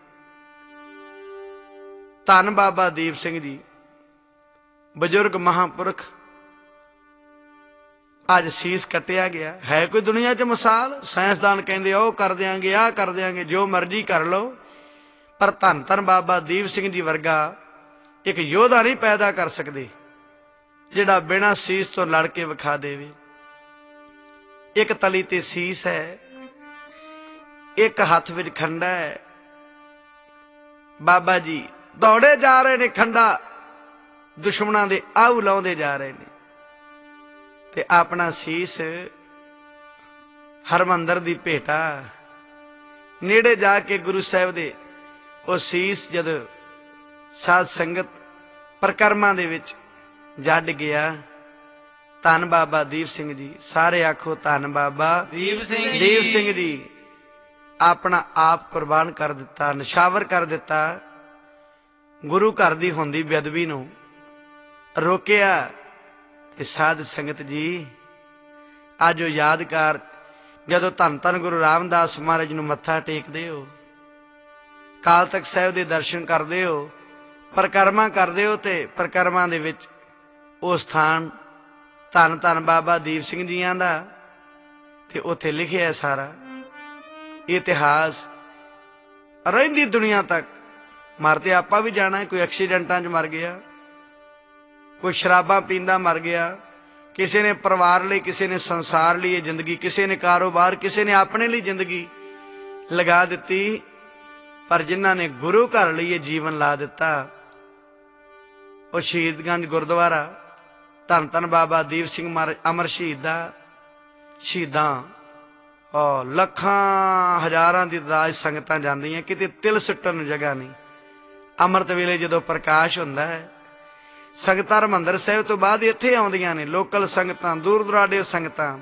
ਧੰਨ ਬਾਬਾ ਦੀਪ ਸਿੰਘ ਜੀ ਬਜ਼ੁਰਗ ਮਹਾਂਪੁਰਖ, ਅੱਜ ਸੀਸ ਕੱਟਿਆ ਗਿਆ। ਹੈ ਕੋਈ ਦੁਨੀਆ 'ਚ ਮਿਸਾਲ? ਸਾਇੰਸਦਾਨ ਕਹਿੰਦੇ ਉਹ ਕਰ ਦਿਆਂਗੇ, ਆਹ ਕਰ ਦਿਆਂਗੇ, ਜੋ ਮਰਜ਼ੀ ਕਰ ਲਓ, ਪਰ ਧੰਨ ਧੰਨ ਬਾਬਾ ਦੀਪ ਸਿੰਘ ਜੀ ਵਰਗਾ ਇੱਕ ਯੋਧਾ ਨਹੀਂ ਪੈਦਾ ਕਰ ਸਕਦੇ ਜਿਹੜਾ ਬਿਨਾਂ ਸੀਸ ਤੋਂ ਲੜ ਕੇ ਵਿਖਾ ਦੇਵੇ। ਇੱਕ ਤਲੀ ਤੇ ਸੀਸ ਹੈ, ਇੱਕ ਹੱਥ ਵਿੱਚ ਖੰਡਾ ਹੈ। ਬਾਬਾ ਜੀ ਦੌੜੇ ਜਾ ਰਹੇ ਨੇ, ਖੰਡਾ ਦੁਸ਼ਮਣਾਂ ਦੇ ਆਹੂ ਲਾਉਂਦੇ ਜਾ ਰਹੇ ਨੇ, ਤੇ ਆਪਣਾ ਸੀਸ ਹਰਮੰਦਰ ਦੀ ਭੇਟਾ ਨੇੜੇ ਜਾ ਕੇ ਗੁਰੂ ਸਾਹਿਬ ਦੇ ਉਹ ਸੀਸ ਜਦੋਂ ਸਾਧ ਸੰਗਤ ਪ੍ਰਕਰਮਾਂ ਦੇ ਵਿੱਚ ਜੱਡ ਗਿਆ। ਧੰਨ ਬਾਬਾ ਦੀਪ ਸਿੰਘ ਜੀ, ਸਾਰੇ ਆਖੋ ਧੰਨ ਬਾਬਾ ਦੀਪ ਸਿੰਘ ਜੀ। ਦੀਪ ਸਿੰਘ ਜੀ ਆਪਣਾ ਆਪ ਕੁਰਬਾਨ ਕਰ ਦਿੱਤਾ, ਨਿਸ਼ਾਵਰ ਕਰ ਦਿੱਤਾ। ਗੁਰੂ ਘਰ ਦੀ ਹੁੰਦੀ ਬੇਅਦਬੀ ਨੂੰ ਰੋਕਿਆ। ਤੇ ਸਾਧ ਸੰਗਤ ਜੀ ਅੱਜ ਉਹ ਯਾਦਗਾਰ, ਜਦੋਂ ਧੰਨ ਧੰਨ ਗੁਰੂ ਰਾਮਦਾਸ ਮਹਾਰਾਜ ਨੂੰ ਮੱਥਾ ਟੇਕਦੇ ਹੋ, ਕਾਲ ਤਖਤ ਸਾਹਿਬ ਦੇ ਦਰਸ਼ਨ ਕਰਦੇ ਹੋ, ਪ੍ਰਕਰਮਾਂ ਕਰਦੇ ਹੋ, ਤੇ ਪ੍ਰਕਰਮਾਂ ਦੇ ਵਿੱਚ ਉਹ ਸਥਾਨ ਧੰਨ ਧੰਨ ਬਾਬਾ ਦੀਪ ਸਿੰਘ ਜੀਆਂ ਦਾ, ਤੇ ਉੱਥੇ ਲਿਖਿਆ ਸਾਰਾ ਇਤਿਹਾਸ ਰਹਿੰਦੀ ਦੁਨੀਆ ਤੱਕ। ਮਰ ਤੇ ਆਪਾਂ ਵੀ ਜਾਣਾ, ਕੋਈ ਐਕਸੀਡੈਂਟਾਂ 'ਚ ਮਰ ਗਿਆ, ਕੋਈ ਸ਼ਰਾਬਾਂ ਪੀਂਦਾ ਮਰ ਗਿਆ, ਕਿਸੇ ਨੇ ਪਰਿਵਾਰ ਲਈ, ਕਿਸੇ ਨੇ ਸੰਸਾਰ ਲਈ ਜ਼ਿੰਦਗੀ, ਕਿਸੇ ਨੇ ਕਾਰੋਬਾਰ, ਕਿਸੇ ਨੇ ਆਪਣੇ ਲਈ ਜ਼ਿੰਦਗੀ ਲਗਾ ਦਿੱਤੀ। ਪਰ ਜਿਨ੍ਹਾਂ ਨੇ ਗੁਰੂ ਘਰ ਲਈ ਇਹ ਜੀਵਨ ਲਾ ਦਿੱਤਾ, ਉਹ ਸ਼ਹੀਦਗੰਜ ਗੁਰਦੁਆਰਾ ਧੰਨ ਧੰਨ ਬਾਬਾ ਦੀਪ ਸਿੰਘ ਮਹਾਰਾਜ ਅਮਰ ਸ਼ਹੀਦਾਂ ਲੱਖਾਂ ਹਜ਼ਾਰਾਂ ਦੀ ਤਾਦਾਦ ਸੰਗਤਾਂ ਜਾਂਦੀਆਂ, ਕਿਤੇ ਤਿਲ ਸੁੱਟਣ ਨੂੰ ਜਗ੍ਹਾ ਨਹੀਂ। ਅੰਮ੍ਰਿਤ ਵੇਲੇ ਜਦੋਂ ਪ੍ਰਕਾਸ਼ ਹੁੰਦਾ ਹੈ, ਸੰਗਤਾਂ ਹਰਿਮੰਦਰ ਸਾਹਿਬ ਤੋਂ ਬਾਅਦ ਇੱਥੇ ਆਉਂਦੀਆਂ ਨੇ, ਲੋਕਲ ਸੰਗਤਾਂ, ਦੂਰ ਦੁਰਾਡੇ ਸੰਗਤਾਂ।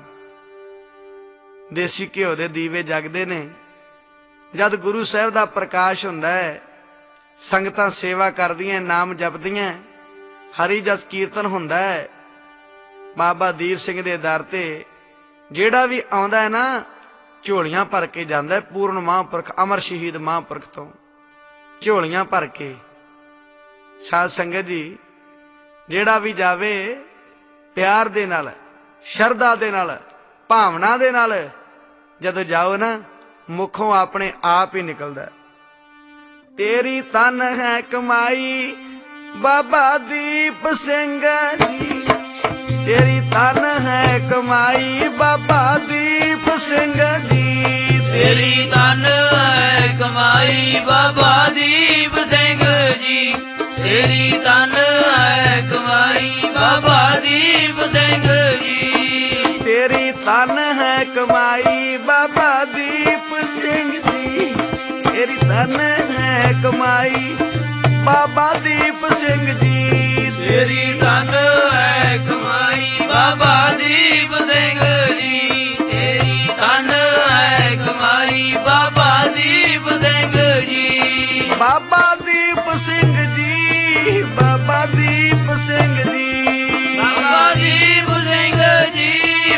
ਦੇਸੀ ਘਿਓ ਦੇ ਦੀਵੇ ਜਗਦੇ ਨੇ। ਜਦ ਗੁਰੂ ਸਾਹਿਬ ਦਾ ਪ੍ਰਕਾਸ਼ ਹੁੰਦਾ ਹੈ, ਸੰਗਤਾਂ ਸੇਵਾ ਕਰਦੀਆਂ, ਨਾਮ ਜਪਦੀਆਂ, ਹਰੀ ਜਸ ਕੀਰਤਨ ਹੁੰਦਾ ਹੈ। ਬਾਬਾ ਦੀਪ ਸਿੰਘ ਦੇ ਦਰ ਤੇ ਜਿਹੜਾ ਵੀ ਆਉਂਦਾ ਹੈ ਨਾ, ਝੋਲੀਆਂ ਭਰ ਕੇ ਜਾਂਦਾ ਹੈ। ਪੂਰਨ ਮਹਾਂਪੁਰਖ ਅਮਰ ਸ਼ਹੀਦ ਮਹਾਂਪੁਰਖ ਤੋਂ ਝੋਲੀਆਂ ਭਰ ਕੇ। ਸਾਧ ਸੰਗਤ ਜੀ ਜਿਹੜਾ ਵੀ ਜਾਵੇ ਪਿਆਰ ਦੇ ਨਾਲ, ਸ਼ਰਧਾ ਦੇ ਨਾਲ, ਭਾਵਨਾ ਦੇ ਨਾਲ ਜਦੋਂ ਜਾਓ ਨਾ, ਮੁਖੋਂ ਆਪਣੇ ਆਪ ਹੀ ਨਿਕਲਦਾ। ਤੇਰੀ ਤਨ ਹੈ ਕਮਾਈ ਬਾਬਾ ਦੀਪ ਸਿੰਘ ਜੀ, ਤੇਰੀ ਤਨ ਹੈ ਕਮਾਈ ਬਾਬਾ ਦੀਪ ਸਿੰਘ ਜੀ, ਤੇਰੀ ਤਨ ਹੈ ਕਮਾਈ ਬਾਬਾ ਦੀਪ ਸਿੰਘ ਜੀ, ਤੇਰੀ ਤਨ ਹੈ ਕਮਾਈ ਬਾਬਾ ਦੀਪ ਸਿੰਘ ਜੀ, ਤੇਰੀ ਤਨ ਹੈ ਕਮਾਈ ਬਾਬਾ ਦੀਪ ਸਿੰਘ ਜੀ, ਤੇਰੀ ਤਨ ਹੈ ਕਮਾਈ ਬਾਬਾ ਦੀਪ ਸਿੰਘ ਜੀ, ਤੇਰੀ ਤਨ ਹੈ ਕਮਾਈ ਬਾਬਾ ਦੀਪ ਸਿੰਘ ਜੀ, ਤੇਰੀ ਤਨ ਹੈ ਕਮਾਈ ਬਾਬਾ ਦੀਪ ਸਿੰਘ ਜੀ, ਬਾਬਾ ਦੀਪ ਸਿੰਘ ਜੀ, ਬਾਬਾ ਦੀਪ ਸਿੰਘ ਜੀ, ਬਾਬਾ ਦੀਪ ਸਿੰਘ ਜੀ,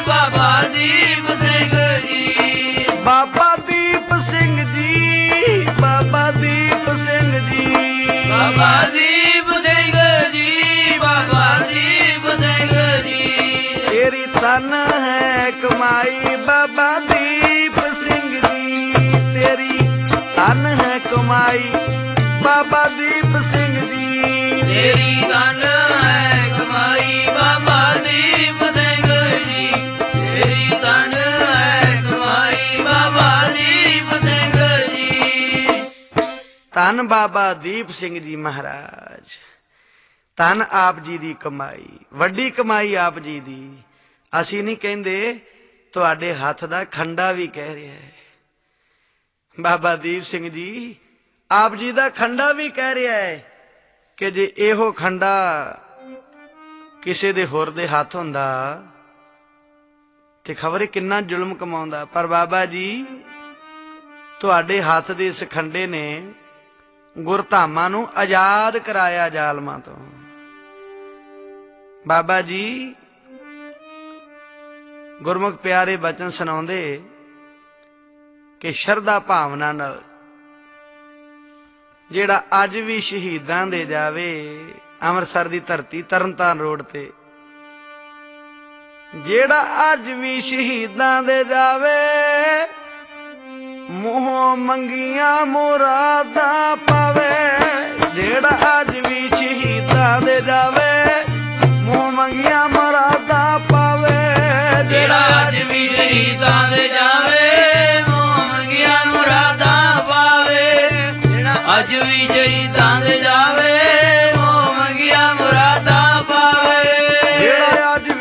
ਬਾਬਾ ਦੀਪ ਸਿੰਘ ਜੀ। ਬਾਬਾ ਦੀਪ ਸਿੰਘ ਜੀ, ਬਾਬਾ ਦੀਪ ਸਿੰਘ ਜੀ, ਬਾਬਾ ਦੀਪ ਸਿੰਘ ਜੀ, ਬਾਬਾ ਦੀਪ ਸਿੰਘ ਜੀ। ਤੇਰੀ ਤਨ ਹੈ ਕਮਾਈ ਬਾਬਾ ਦੀਪ ਸਿੰਘ ਜੀ, ਤੇਰੀ ਤਨ ਹੈ ਕਮਾਈ ਬਾਬਾ ਦੀਪ ਸਿੰਘ ਜੀ। ਤੇਰੀ ਤਨ ਹੈ ਕਮਾਈ ਬਾਬਾ ਦੀਪ ਸਿੰਘ ਜੀ, ਤੇਰੀ ਤਨ ਹੈ ਕਮਾਈ ਬਾਬਾ ਦੀਪ ਸਿੰਘ ਜੀ। ਧੰਨ ਬਾਬਾ ਦੀਪ ਸਿੰਘ ਜੀ ਮਹਾਰਾਜ, ਧੰਨ ਆਪ ਜੀ ਦੀ ਕਮਾਈ, ਵੱਡੀ ਕਮਾਈ ਆਪ ਜੀ ਦੀ। ਅਸੀਂ ਨਹੀਂ ਕਹਿੰਦੇ, ਤੁਹਾਡੇ ਹੱਥ ਦਾ ਖੰਡਾ ਵੀ ਕਹਿ ਰਿਹਾ ਹੈ। ਬਾਬਾ ਦੀਪ ਸਿੰਘ ਜੀ ਆਪ ਜੀ ਦਾ ਖੰਡਾ ਵੀ ਕਹਿ ਰਿਹਾ ਹੈ ਕਿ ਜੇ ਇਹੋ ਖੰਡਾ ਕਿਸੇ ਦੇ ਹੋਰ ਦੇ ਹੱਥ ਹੁੰਦਾ ਤੇ ਖਬਰੇ ਕਿੰਨਾ ਜ਼ੁਲਮ ਕਮਾਉਂਦਾ। ਪਰ ਬਾਬਾ ਜੀ ਤੁਹਾਡੇ ਹੱਥ ਦੇ ਇਸ ਖੰਡੇ ਨੇ ਗੁਰਧਾਮਾਂ ਨੂੰ ਆਜ਼ਾਦ ਕਰਾਇਆ ਜ਼ਾਲਮਾਂ ਤੋਂ। ਬਾਬਾ ਜੀ ਗੁਰਮੁਖ ਪਿਆਰੇ ਬਚਨ ਸੁਣਾਉਂਦੇ ਕਿ ਸ਼ਰਧਾ ਭਾਵਨਾ ਨਾਲ ਜਿਹੜਾ ਅੱਜ ਵੀ ਸ਼ਹੀਦਾਂ ਦੇ ਜਾਵੇ, ਅੰਮ੍ਰਿਤਸਰ ਦੀ ਧਰਤੀ ਤਰਨਤਾਰਨ ਰੋਡ ਤੇ, ਜਿਹੜਾ ਅੱਜ ਵੀ ਸ਼ਹੀਦਾਂ ਦੇ ਜਾਵੇ, ਮੂੰਹੋਂ ਮੰਗੀਆਂ ਮੁਰਾਦਾਂ ਪਾਵੇ। ਜਿਹੜਾ ਅੱਜ ਵੀ ਸ਼ਹੀਦਾਂ ਦੇ ਜਾਵੇ, ਮੂੰਹ ਮੰਗੀਆਂ ਮੁਰਾਦਾਂ ਪਾਵੇ। ਜਿਹੜਾ ਅੱਜ ਵੀ ਸ਼ਹੀਦਾਂ ਦੇ ਜਾਵੇ, ਮੂੰਹ ਮੰਗੀਆਂ ਮੁਰਾਦਾਂ ਪਾਵੇ। ਜਿਹੜਾ ਅੱਜ ਵੀ ਸ਼ਹੀਦਾਂ ਦੇ ਜਾਵੇ, ਮੂੰਹ ਮੰਗੀਆਂ ਮੁਰਾਦਾਂ ਪਾਵੇ। ਜਿਹੜਾ ਅੱਜ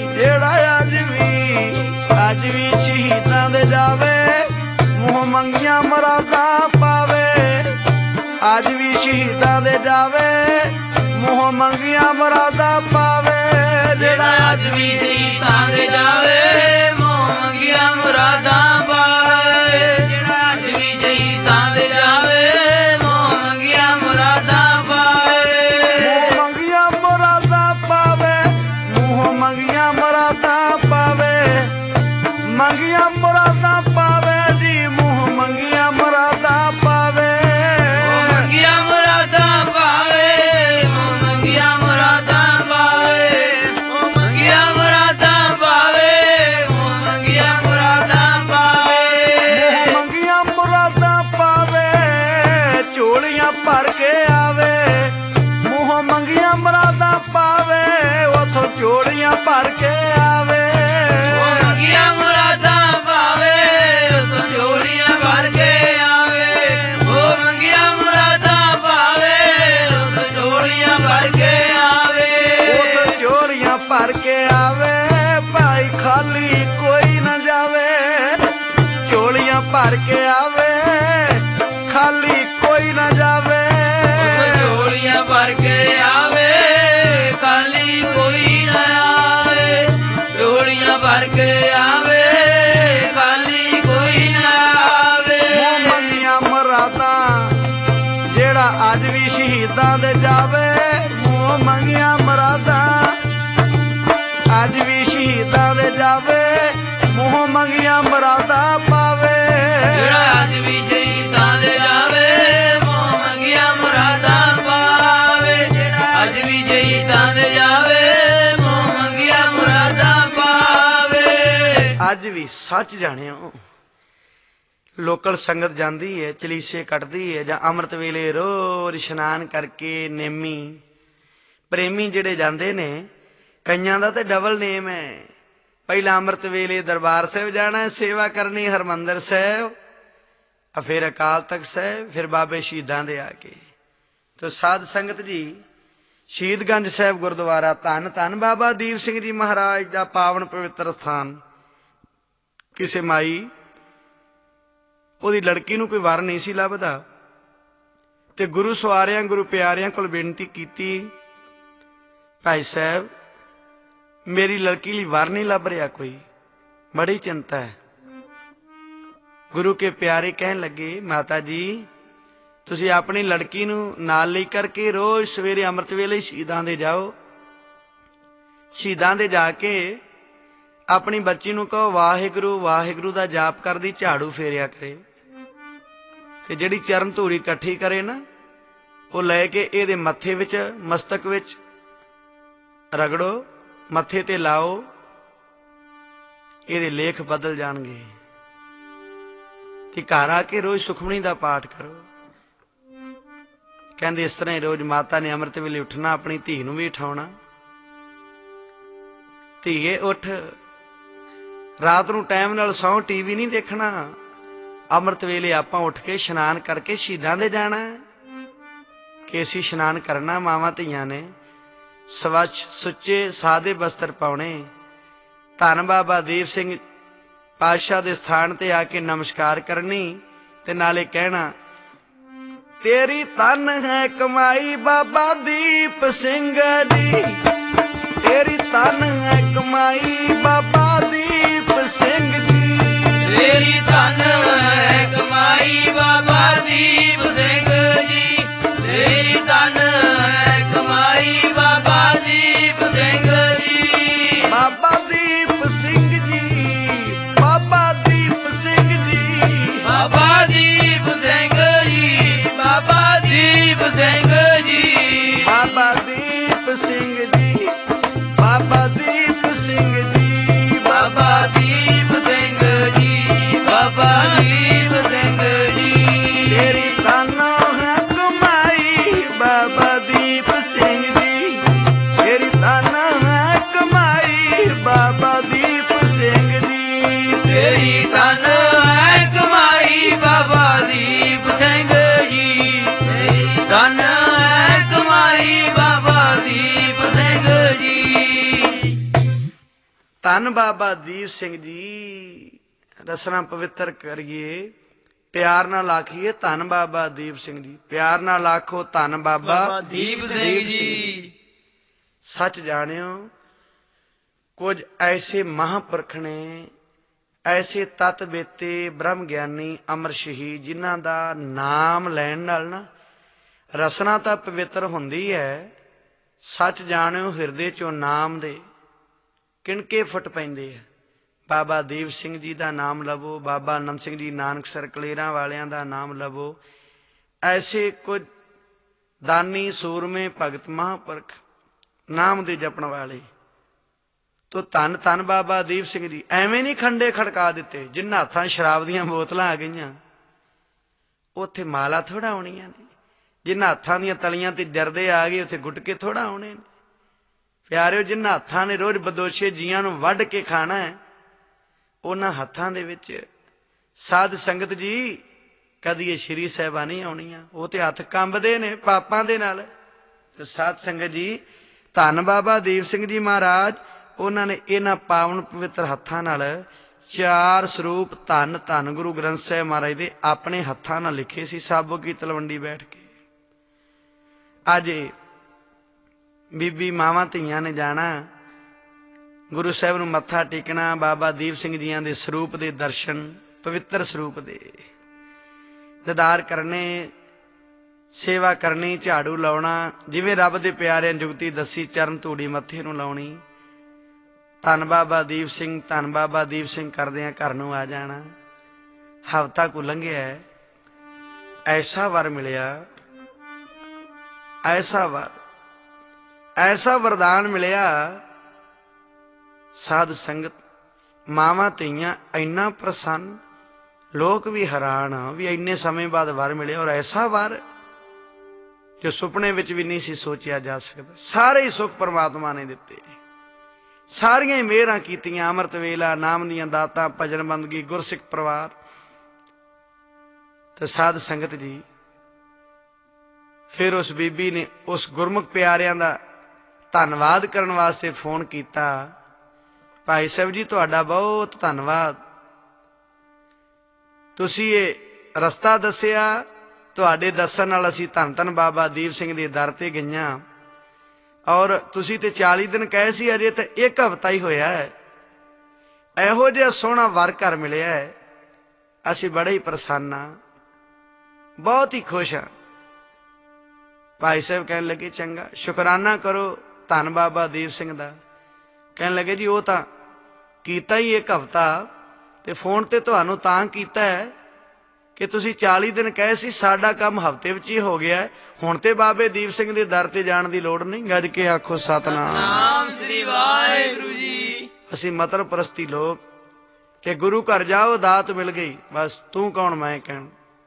ਵੀ ਸ਼ਹੀਦਾਂ ਦੇ ਜਾਵੇ, ਮੂੰਹ ਮੰਗੀਆਂ ਮੁਰਾਦਾਂ ਪਾਵੇ। ਅੱਜ ਵੀ ਸ਼ਹੀਦਾਂ ਦੇ ਜਾਵੇ, ਮੂੰਹ ਮੰਗੀਆਂ ਮੁਰਾਦਾਂ ਪਾਵੇ। ਜਿਹੜਾ ਅੱਜ ਵੀ ਸ਼ਹੀਦਾਂ ਦੇ ਜਾਵੇ, ਮੂੰਹ ਮੰਗੀਆਂ ਮੁਰਾਦਾਂ ਪਾਵੇ। ਜਿਹੜਾ ਅੱਜ ਵੀ ਸ਼ਹੀਦਾਂ ਦੇ ਜਾਵੇ, ਮੂੰਹ ਮੰਗੀਆਂ ਮੁਰਾਦਾਂ ਪਾਵੇ। ਮੂੰਹ ਮੰਗੀਆਂ ਮੁਰਾਦਾਂ ਪਾਵੇ, ਮੂੰਹ ਮੰਗੀਆਂ ਮੁਰਾਦਾਂ ਪਾਵੇ। ਮੰਗੀਆਂ ਮੁਰਾਦਾਂ ਪਾਵੇ ਜੀ, ਮੂੰਹ ਮੰਗੀਆਂ ਮੁਰਾਦਾਂ ਪਾਵੇ। ਮੰਗੀਆਂ ਮੁਰਾਦਾਂ ਪਾਵੇ, ਮੂੰਹ ਮੰਗੀਆਂ ਮੁਰਾਦਾਂ ਪਾਵੇ। ਮੰਗੀਆਂ ਮੁਰਾਦਾਂ ਪਾਵੇ, ਮੂੰਹ ਮੰਗੀਆਂ ਮੁਰਾਦਾਂ ਪਾਵੇ। ਮੰਗੀਆਂ ਮੁਰਾਦਾਂ ਪਾਵੇ, ਝੋਲੀਆਂ ਭਰ ਕੇ ਆਵੇ। ਮੂੰਹ ਮੰਗੀਆਂ ਮੁਰਾਦਾਂ ਪਾਵੇ, ਉਥੋਂ ਝੋਲੀਆਂ ਭਰ ਕੇ ਆਵੇ। ਮੰਗੀਆਂ ਮੁਰਾਦਾਂ ਪਾਵੇ, ਉਥੋਂ ਝੋਲੀਆਂ ਭਰ ਕੇ ਆਵੇ। ਉਹ ਮੰਗੀਆਂ ਮੁਰਾਦਾਂ ਪਾਵੇ, ਉਥੋਂ ਝੋਲੀਆਂ ਭਰ ਕੇ ਆਵੇ। ਉਥੋਂ ਝੋਲੀਆਂ ਭਰ ਕੇ ਆਵੇ, ਭਾਈ ਖਾਲੀ ਕੋਈ ਨਾ ਜਾਵੇ। ਝੋਲੀਆਂ ਭਰ ਕੇ ਆਵੇ, ਖਾਲੀ ਕੋਈ ਨਾ ਜਾਵੇ। ਝੋਲੀਆਂ ਭਰ ਕੇ ਆਵੇ, ਖਾਲੀ ਕੋਈ ਨਾ ਆਵੇ। ਝੋਲੀਆਂ ਭਰ ਕੇ ਆਵੇ, ਖਾਲੀ ਕੋਈ ਨਾ ਆਵੇ। ਮੂੰਹ ਮੰਗੀਆਂ ਮੁਰਾਦਾਂ, ਜਿਹੜਾ ਅੱਜ ਵੀ ਸ਼ਹੀਦਾਂ ਦੇ ਜਾਵੇ। ਮੂੰਹ ਮੰਗੀਆਂ ਮੁਰਾਦਾਂ, ਅੱਜ ਵੀ ਸ਼ਹੀਦਾਂ ਦੇ ਜਾਵੇ। ਮੂੰਹ ਮੰਗੀਆਂ ਮੁਰਾਦਾਂ ਪਾਵੇ। ਜਿਹੜਾ ਅੱਜ ਵੀ ਸ਼ਹੀਦਾਂ ਦੇ ਜਾਵੇ, ਮੂੰਹ ਮੰਗੀਆਂ ਮੁਰਾਦਾਂ ਪਾਵੇ। ਜਿਹੜਾ ਅੱਜ ਵੀ ਸ਼ਹੀਦਾਂ ਦੇ ਜਾਵੇ, ਮੂੰਹ ਮੰਗੀਆਂ ਮੁਰਾਦਾਂ ਪਾਵੇ। ਅੱਜ ਵੀ ਸੱਚ ਜਾਣਿਓ, ਲੋਕਲ ਸੰਗਤ ਜਾਂਦੀ ਹੈ, ਚਲੀਸੇ ਕੱਟਦੀ ਹੈ, ਜਾਂ ਅੰਮ੍ਰਿਤ ਵੇਲੇ ਰੋਜ਼ ਇਸ਼ਨਾਨ ਕਰਕੇ ਨੇਮੀ ਪ੍ਰੇਮੀ ਜਿਹੜੇ ਜਾਂਦੇ ਨੇ, ਕਈਆਂ ਦਾ ਤੇ ਡਬਲ ਨੇਮ ਹੈ। ਪਹਿਲਾਂ ਅੰਮ੍ਰਿਤ ਵੇਲੇ ਦਰਬਾਰ ਸਾਹਿਬ ਜਾਣਾ, ਸੇਵਾ ਕਰਨੀ ਹਰਮੰਦਰ ਸਾਹਿਬ, ਫਿਰ ਅਕਾਲ ਤਖਤ ਸਾਹਿਬ, ਫਿਰ ਬਾਬੇ ਸ਼ਹੀਦਾਂ ਦੇ ਆ ਕੇ। ਤੋ ਸਾਧ ਸੰਗਤ ਜੀ, ਸ਼ਹੀਦਗੰਜ ਸਾਹਿਬ ਗੁਰਦੁਆਰਾ, ਧੰਨ ਧੰਨ ਬਾਬਾ ਦੀਪ ਸਿੰਘ ਜੀ ਮਹਾਰਾਜ ਦਾ ਪਾਵਨ ਪਵਿੱਤਰ ਸਥਾਨ। ਕਿਸੇ ਮਾਈ, ਉਹਦੀ ਲੜਕੀ ਨੂੰ ਕੋਈ ਵਰ ਨਹੀਂ ਸੀ ਲੱਭਦਾ, ਤੇ ਗੁਰੂ ਸਵਾਰਿਆਂ ਗੁਰੂ ਪਿਆਰਿਆਂ ਕੋਲ ਬੇਨਤੀ ਕੀਤੀ, ਭਾਈ ਸਾਹਿਬ ਮੇਰੀ ਲੜਕੀ ਲਈ ਵਰ ਨਹੀਂ ਲੱਭ ਰਿਹਾ ਕੋਈ, ਬੜੀ ਚਿੰਤਾ ਹੈ। ਗੁਰੂ ਕੇ ਪਿਆਰੇ ਕਹਿਣ ਲੱਗੇ, ਮਾਤਾ ਜੀ ਤੁਸੀਂ ਆਪਣੀ ਲੜਕੀ ਨੂੰ ਨਾਲ ਲਈ ਕਰਕੇ ਰੋਜ਼ ਸਵੇਰੇ ਅੰਮ੍ਰਿਤ ਵੇਲੇ ਸ਼ਹੀਦਾਂ ਦੇ ਜਾਓ। ਸ਼ਹੀਦਾਂ ਦੇ ਜਾ ਕੇ ਆਪਣੀ ਬੱਚੀ ਨੂੰ ਕਹੋ ਵਾਹਿਗੁਰੂ ਵਾਹਿਗੁਰੂ ਦਾ ਜਾਪ ਕਰਦੀ ਝਾੜੂ ਫੇਰਿਆ ਕਰੇ, ਤੇ ਜਿਹੜੀ ਚਰਨ ਧੂੜੀ ਇਕੱਠੀ ਕਰੇ ਨਾ, ਉਹ ਲੈ ਕੇ ਇਹਦੇ ਮੱਥੇ ਵਿੱਚ, ਮਸਤਕ ਵਿੱਚ ਰਗੜੋ, ਮੱਥੇ ਤੇ ਲਾਓ, ਇਹਦੇ ਲੇਖ ਬਦਲ ਜਾਣਗੇ। ਤੇ ਘਰ ਆ ਕੇ ਰੋਜ਼ ਸੁਖਮਨੀ ਦਾ ਪਾਠ ਕਰੋ। ਕਹਿੰਦੇ ਇਸ ਤਰ੍ਹਾਂ ਹੀ ਰੋਜ਼ ਮਾਤਾ ਨੇ ਅੰਮ੍ਰਿਤ ਵੇਲੇ ਉੱਠਣਾ, ਆਪਣੀ ਧੀ ਨੂੰ ਵੀ ਉਠਾਉਣਾ, ਧੀਏ ਉੱਠ, ਰਾਤ ਨੂੰ ਟਾਈਮ ਨਾਲ ਸੌਂ, ਟੀਵੀ ਨਹੀਂ ਦੇਖਣਾ। ਅੰਮ੍ਰਿਤ ਵੇਲੇ ਆਪਾਂ ਉੱਠ ਕੇ ਇਸ਼ਨਾਨ ਕਰਕੇ ਸ਼ਹੀਦਾਂ ਦੇ ਜਾਣਾ। ਕਿ ਅਸੀਂ ਇਸ਼ਨਾਨ ਕਰਨਾ, ਮਾਵਾਂ ਧੀਆਂ ਨੇ ਸਵੱਛ ਸੁੱਚੇ ਸਾਦੇ ਬਸਤਰ ਪਾਉਣੇ। ਧੰਨ ਬਾਬਾ ਦੀਪ ਸਿੰਘ ਪਾਤਸ਼ਾਹ ਦੇ ਸਥਾਨ ਤੇ ਆ ਕੇ ਨਮਸਕਾਰ ਕਰਨੀ, ਤੇ ਨਾਲੇ ਕਹਿਣਾ ਤੇਰੀ ਧਨ ਹੈ ਕਮਾਈ ਬਾਬਾ ਦੀਪ ਸਿੰਘ ਜੀ, ਤੇਰੀ ਧਨ ਹੈ ਕਮਾਈ ਬਾਬਾ ਦੀਪ ਸਿੰਘ ਜੀ, ਤੇਰੀ ਧਨ ਹੈ ਕਮਾਈ ਬਾਬਾ ਦੀਪ ਸਿੰਘ ਜੀ, ਤੇਰੀ ਧਨ ਹੈ ਕਮਾਈ ਬਾਬਾ ਦੀਪ ਸਿੰਘ ਜੀ, ਬਾਬਾ ਦੀਪ ਸਿੰਘ ਜੀ, ਬਾਬਾ ਦੀਪ ਸਿੰਘ ਜੀ, ਬਾਬਾ ਦੀਪ ਸਿੰਘ ਜੀ, ਬਾਬਾ ਦੀਪ ਸਿੰਘ ਜੀ, ਬਾਬਾ ਦੀਪ ਸਿੰਘ ਜੀ, ਬਾਬਾ ਦੀਪ ਸਿੰਘ ਜੀ, ਬਾਬਾ ਦੀਪ ਸਿੰਘ ਜੀ, ਬਾਬਾ ਦੀਪ ਸਿੰਘ ਜੀ, ਤੇਰੀ ਧਨ ਹੈ ਕਮਾਈ ਬਾਬਾ ਦੀਪ ਸਿੰਘ ਜੀ, ਤੇਰੀ ਧਨ ਹੈ ਕਮਾਈ ਬਾਬਾ ਦੀਪ ਸਿੰਘ ਜੀ, ਤੇਰੀ ਧਨ ਹੈ ਕਮਾਈ ਬਾਬਾ ਦੀਪ ਸਿੰਘ ਜੀ, ਤੇਰੀ ਧਨ ਹੈ ਕਮਾਈ ਬਾਬਾ ਦੀਪ ਸਿੰਘ ਜੀ। ਧੰਨ ਬਾਬਾ ਦੀਪ ਸਿੰਘ ਜੀ। ਰਸਨਾ ਪਵਿੱਤਰ ਕਰੀਏ, ਪਿਆਰ ਨਾਲ ਆਖੀਏ ਧੰਨ ਬਾਬਾ ਦੀਪ ਸਿੰਘ ਜੀ। ਪਿਆਰ ਨਾਲ ਆਖੋ ਧੰਨ ਬਾਬਾ ਦੀਪ ਸਿੰਘ ਜੀ। ਸੱਚ ਜਾਣਿਓ, ਕੁਝ ਐਸੇ ਮਹਾਂਪੁਰਖ ਨੇ, ਐਸੇ ਤਤ ਬੇਤੇ ਬ੍ਰਹਮ ਗਿਆਨੀ ਅਮਰ ਸ਼ਹੀਦ, ਜਿਨ੍ਹਾਂ ਦਾ ਨਾਮ ਲੈਣ ਨਾਲ ਨਾ ਰਸਨਾ ਤਾਂ ਪਵਿੱਤਰ ਹੁੰਦੀ ਹੈ। ਸੱਚ ਜਾਣਿਓ, ਹਿਰਦੇ ਚੋਂ ਨਾਮ ਦੇ ਕਿਣਕੇ ਫੁੱਟ ਪੈਂਦੇ ਆ। ਬਾਬਾ ਦੀਪ ਸਿੰਘ ਜੀ ਦਾ ਨਾਮ ਲਵੋ, ਬਾਬਾ ਆਨੰਦ ਸਿੰਘ ਜੀ ਨਾਨਕਸਰ ਕਲੇਰਾਂ ਵਾਲਿਆਂ ਦਾ ਨਾਮ ਲਵੋ। ਐਸੇ ਕੁਝ ਦਾਨੀ ਸੂਰਮੇ ਭਗਤ ਮਹਾਂਪੁਰਖ ਨਾਮ ਦੇ ਜਪਣ ਵਾਲੇ, ਤੋ ਧੰਨ ਧੰਨ ਬਾਬਾ ਦੀਪ ਸਿੰਘ ਜੀ। ਐਵੇਂ ਨਹੀਂ ਖੰਡੇ ਖੜਕਾ ਦਿੱਤੇ, ਜਿਨ੍ਹਾਂ ਹੱਥਾਂ ਸ਼ਰਾਬ ਦੀਆਂ ਬੋਤਲਾਂ ਆ ਗਈਆਂ, ਉੱਥੇ ਮਾਲਾ ਥੋੜਾ ਆਉਣੀਆਂ ਨੇ। ਜਿਨ੍ਹਾਂ ਹੱਥਾਂ ਦੀਆਂ ਤਲੀਆਂ ਤੇ ਜਰਦੇ ਆ ਗਏ, ਉੱਥੇ ਗੁਟਕੇ ਥੋੜਾ ਆਉਣੇ ਨੇ। ਪਿਆਰਿਓ, ਜਿਨ੍ਹਾਂ ਹੱਥਾਂ ਨੇ ਰੋਜ਼ ਬਦੋਸ਼ੇ ਜੀਆਂ ਨੂੰ ਵੱਢ ਕੇ ਖਾਣਾ ਹੈ, ਉਹਨਾਂ ਹੱਥਾਂ ਦੇ ਵਿੱਚ ਸਾਧ ਸੰਗਤ ਜੀ ਕਦੀ ਇਹ ਸ਼੍ਰੀ ਸਾਹਿਬਾਂ ਨਹੀਂ ਆਉਣੀਆਂ। ਉਹ ਤੇ ਹੱਥ ਕੰਬਦੇ ਨੇ ਪਾਪਾਂ ਦੇ ਨਾਲ। ਤੇ ਸਾਧ ਸੰਗਤ ਜੀ, ਧੰਨ ਬਾਬਾ ਦੀਪ ਸਿੰਘ ਜੀ ਮਹਾਰਾਜ, ਉਹਨਾਂ ਨੇ ਇਹਨਾਂ ਪਾਵਨ ਪਵਿੱਤਰ ਹੱਥਾਂ ਨਾਲ 4 ਸਰੂਪ ਧੰਨ ਧੰਨ ਗੁਰੂ ਗ੍ਰੰਥ ਸਾਹਿਬ ਮਹਾਰਾਜ ਦੇ ਆਪਣੇ ਹੱਥਾਂ ਨਾਲ ਲਿਖੇ ਸੀ, ਸਾਬੋ ਕੀ ਤਲਵੰਡੀ ਬੈਠ ਕੇ। ਅੱਜ ਬੀਬੀ ਮਾਵਾਂ ਧੀਆਂ ਨੇ ਜਾਣਾ ਗੁਰੂ ਸਾਹਿਬ ਨੂੰ ਮੱਥਾ ਟੇਕਣਾ, ਬਾਬਾ ਦੀਪ ਸਿੰਘ ਜੀਆਂ ਦੇ ਸਰੂਪ ਦੇ ਦਰਸ਼ਨ, ਪਵਿੱਤਰ ਸਰੂਪ ਦੇ ਦੀਦਾਰ ਕਰਨੇ, ਸੇਵਾ ਕਰਨੀ, ਝਾੜੂ ਲਾਉਣਾ, ਜਿਵੇਂ ਰੱਬ ਦੇ ਪਿਆਰਿਆਂ ਜੁਗਤੀ ਦੱਸੀ, ਚਰਨ ਧੂੜੀ ਮੱਥੇ ਨੂੰ ਲਾਉਣੀ। ਧੰਨ ਬਾਬਾ ਦੀਪ ਸਿੰਘ, ਧੰਨ ਬਾਬਾ ਦੀਪ ਸਿੰਘ ਕਰਦਿਆਂ ਘਰ ਨੂੰ ਆ ਜਾਣਾ। ਹਫ਼ਤਾ ਕੁ ਲੰਘਿਆ, ਐਸਾ ਵਰ ਮਿਲਿਆ, ਐਸਾ ਵਰ, ਐਸਾ ਵਰਦਾਨ ਮਿਲਿਆ। ਸਾਧ ਸੰਗਤ, ਮਾਵਾਂ ਧੀਆਂ ਇੰਨਾ ਪ੍ਰਸੰਨ, ਲੋਕ ਵੀ ਹੈਰਾਨ ਵੀ ਇੰਨੇ ਸਮੇਂ ਬਾਅਦ ਵਰ ਮਿਲਿਆ, ਔਰ ਐਸਾ ਵਰ ਜੋ ਸੁਪਨੇ ਵਿੱਚ ਵੀ ਨਹੀਂ ਸੀ ਸੋਚਿਆ ਜਾ ਸਕਦਾ। ਸਾਰੇ ਹੀ ਸੁੱਖ ਪਰਮਾਤਮਾ ਨੇ ਦਿੱਤੇ, ਸਾਰੀਆਂ ਹੀ ਮਿਹਰਾਂ ਕੀਤੀਆਂ। ਅੰਮ੍ਰਿਤ ਵੇਲਾ, ਨਾਮ ਦੀਆਂ ਦਾਤਾਂ, ਭਜਨ ਬੰਦਗੀ, ਗੁਰਸਿੱਖ ਪਰਿਵਾਰ। ਤੇ ਸਾਧ ਸੰਗਤ ਜੀ, ਫਿਰ ਉਸ ਬੀਬੀ ਨੇ ਉਸ ਗੁਰਮੁਖ ਪਿਆਰਿਆਂ ਦਾ ਧੰਨਵਾਦ ਕਰਨ ਵਾਸਤੇ ਫੋਨ ਕੀਤਾ। ਭਾਈ ਸਾਹਿਬ ਜੀ, ਤੁਹਾਡਾ ਬਹੁਤ ਧੰਨਵਾਦ, ਤੁਸੀਂ ਇਹ ਰਸਤਾ ਦੱਸਿਆ, ਤੁਹਾਡੇ ਦੱਸਣ ਨਾਲ ਅਸੀਂ ਧੰਨ ਧੰਨ ਬਾਬਾ ਦੀਪ ਸਿੰਘ ਦੇ ਦਰ ਤੇ ਗਈਆਂ। ਔਰ ਤੁਸੀਂ ਤੇ 40 ਦਿਨ ਕਹੇ ਸੀ, ਅਜੇ ਤਾਂ 1 ਹਫ਼ਤਾ ਹੀ ਹੋਇਆ ਹੈ। ਇਹੋ ਜਿਹਾ ਸੋਹਣਾ ਵਰ ਘਰ ਮਿਲਿਆ ਹੈ, ਅਸੀਂ ਬੜੇ ਹੀ ਪ੍ਰਸੰਨ ਹਾਂ, ਬਹੁਤ ਹੀ ਖੁਸ਼ ਹਾਂ। ਭਾਈ ਸਾਹਿਬ ਕਹਿਣ ਲੱਗੇ, ਚੰਗਾ, ਸ਼ੁਕਰਾਨਾ ਕਰੋ ਧੰਨ ਬਾਬਾ ਦੀਪ ਸਿੰਘ ਦਾ। ਕਹਿਣ ਲੱਗੇ, ਜੀ ਉਹ ਤਾਂ ਕੀਤਾ ਹੀ ਇੱਕ ਹਫ਼ਤਾ ਤੇ ਫੋਨ ਤੇ ਤੁਹਾਨੂੰ ਤਾਂ ਕੀਤਾ ਹੈ ਕਿ ਤੁਸੀਂ 40 ਦਿਨ ਕਹੇ ਸੀ, ਸਾਡਾ ਕੰਮ ਹਫ਼ਤੇ ਵਿੱਚ ਹੀ ਹੋ ਗਿਆ। ਹੁਣ ਤੇ ਬਾਬੇ ਦੀਪ ਸਿੰਘ ਦੇ ਦਰ ਤੇ ਜਾਣ ਦੀ ਲੋੜ ਨਹੀਂ। ਗੱਜ ਕੇ ਆਖੋ ਸਤਨਾਮ। ਨਾਮ ਸ੍ਰੀ ਵਾਹਿਗੁਰੂ ਜੀ। ਅਸੀਂ ਮਤਲਬ ਪ੍ਰਸਤੀ ਲੋਕ ਕਿ ਗੁਰੂ ਘਰ ਜਾਓ ਦਾਤ ਮਿਲ ਗਈ, ਬਸ ਤੂੰ ਕੌਣ ਮੈਂ ਕਹਿਣ।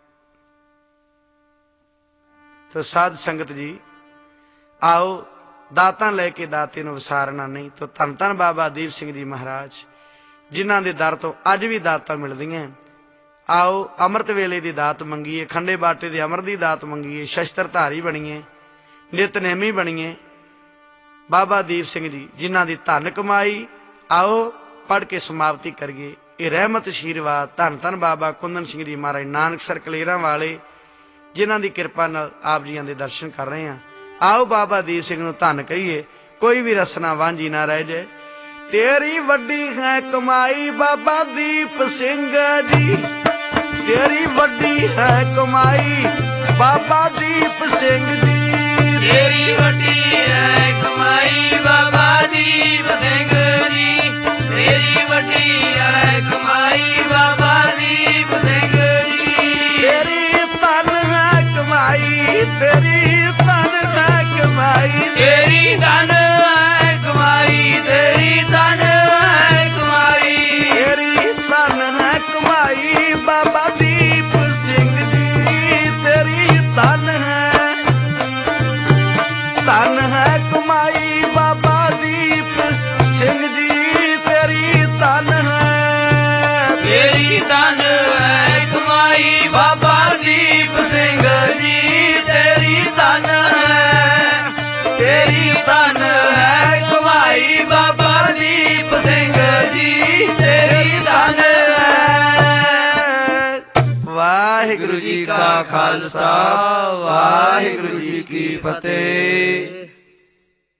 ਤੋ ਸਾਧ ਸੰਗਤ ਜੀ ਆਓ, ਦਾਤਾਂ ਲੈ ਕੇ ਦਾਤੇ ਨੂੰ ਵਿਸਾਰਨਾ ਨਹੀਂ। ਤੋ ਧੰਨ ਧੰਨ ਬਾਬਾ ਦੀਪ ਸਿੰਘ ਜੀ ਮਹਾਰਾਜ ਜਿਨ੍ਹਾਂ ਦੇ ਦਰ ਤੋਂ ਅੱਜ ਵੀ ਦਾਤਾਂ ਮਿਲਦੀਆਂ। ਆਓ ਅੰਮ੍ਰਿਤ ਵੇਲੇ ਦੀ ਦਾਤ ਮੰਗੀਏ, ਖੰਡੇ ਬਾਟੇ ਦੇ ਅੰਮ੍ਰਿਤ ਦੀ ਦਾਤ ਮੰਗੀਏ, ਸ਼ਸਤਰਧਾਰੀ ਬਣੀਏ, ਨਿਤਨੇਮੀ ਬਣੀਏ। ਬਾਬਾ ਦੀਪ ਸਿੰਘ ਜੀ ਜਿਨ੍ਹਾਂ ਦੀ ਧਨ ਕਮਾਈ, ਆਓ ਪੜ੍ਹ ਕੇ ਸਮਾਪਤੀ ਕਰੀਏ। ਇਹ ਰਹਿਮਤ ਆਸ਼ੀਰਵਾਦ ਧੰਨ ਧੰਨ ਬਾਬਾ ਕੁੰਦਨ ਸਿੰਘ ਜੀ ਮਹਾਰਾਜ ਨਾਨਕਸਰ ਕਲੇਰਾਂ ਵਾਲੇ, ਜਿਨ੍ਹਾਂ ਦੀ ਕਿਰਪਾ ਨਾਲ ਆਪ ਜੀਆਂ ਦੇ ਦਰਸ਼ਨ ਕਰ ਰਹੇ ਹਾਂ। ਆਓ ਬਾਬਾ ਦੀਪ ਸਿੰਘ ਨੂੰ ਧੰਨ ਕਹੀਏ, ਕੋਈ ਵੀ ਰਸਨਾ ਵਾਂਝੀ ਨਾ ਰਹਿ ਜਾਏ। ਤੇਰੀ ਵੱਡੀ ਹੈ ਕਮਾਈ ਬਾਬਾ ਦੀਪ ਸਿੰਘ ਜੀ, ਤੇਰੀ ਵੱਡੀ ਹੈ ਕਮਾਈ ਬਾਬਾ ਦੀਪ ਸਿੰਘ ਜੀ, ਤੇਰੀ ਵੱਡੀ ਹੈ ਕਮਾਈ ਬਾਬਾ ਦੀਪ ਸਿੰਘ ਜੀ, ਤੇਰੀ ਵੱਡੀ ਹੈ ਕਮਾਈ ਬਾਬਾ ਦੀਪ ਸਿੰਘ ਜੀ, ਤੇਰੀ ਧਨ ਹੈ ਕਮਾਈ, ਤੇਰੀ ਧਨ ਹੈ ਕਮਾਈ, ਤੇਰੀ ਧਨ ਹੈ ਕਮਾਈ, ਤੇਰੀ ਧਨ ਹੈ ਕਮਾਈ, ਤੇਰੀ ਧਨ ਹੈ ਕਮਾਈ ਬਾਬਾ ਦੀਪ ਸਿੰਘ ਜੀ, ਤੇਰੀ ਧਨ ਹੈ ਕਮਾਈ ਬਾਬਾ ਦੀਪ ਸਿੰਘ ਜੀ, ਤੇਰੀ ਧਨ ਹੈ, ਤੇਰੀ ਧਨ ਹੈ ਕਮਾਈ ਬਾਬਾ ਦੀਪ ਸਿੰਘ ਜੀ, ਤੇਰੀ ਧਨ ਹੈ, ਤੇਰੀ ਧਨ ਹੈ ਕਮਾਈ ਬਾਬਾ ਦੀਪ ਸਿੰਘ ਜੀ, ਤੇਰੀ ਧਨ ਹੈ। ਵਾਹਿਗੁਰੂ ਜੀ ਕਾ ਖਾਲਸਾ, ਵਾਹਿਗੁਰੂ ਜੀ ਕੀ ਫਤਿਹ।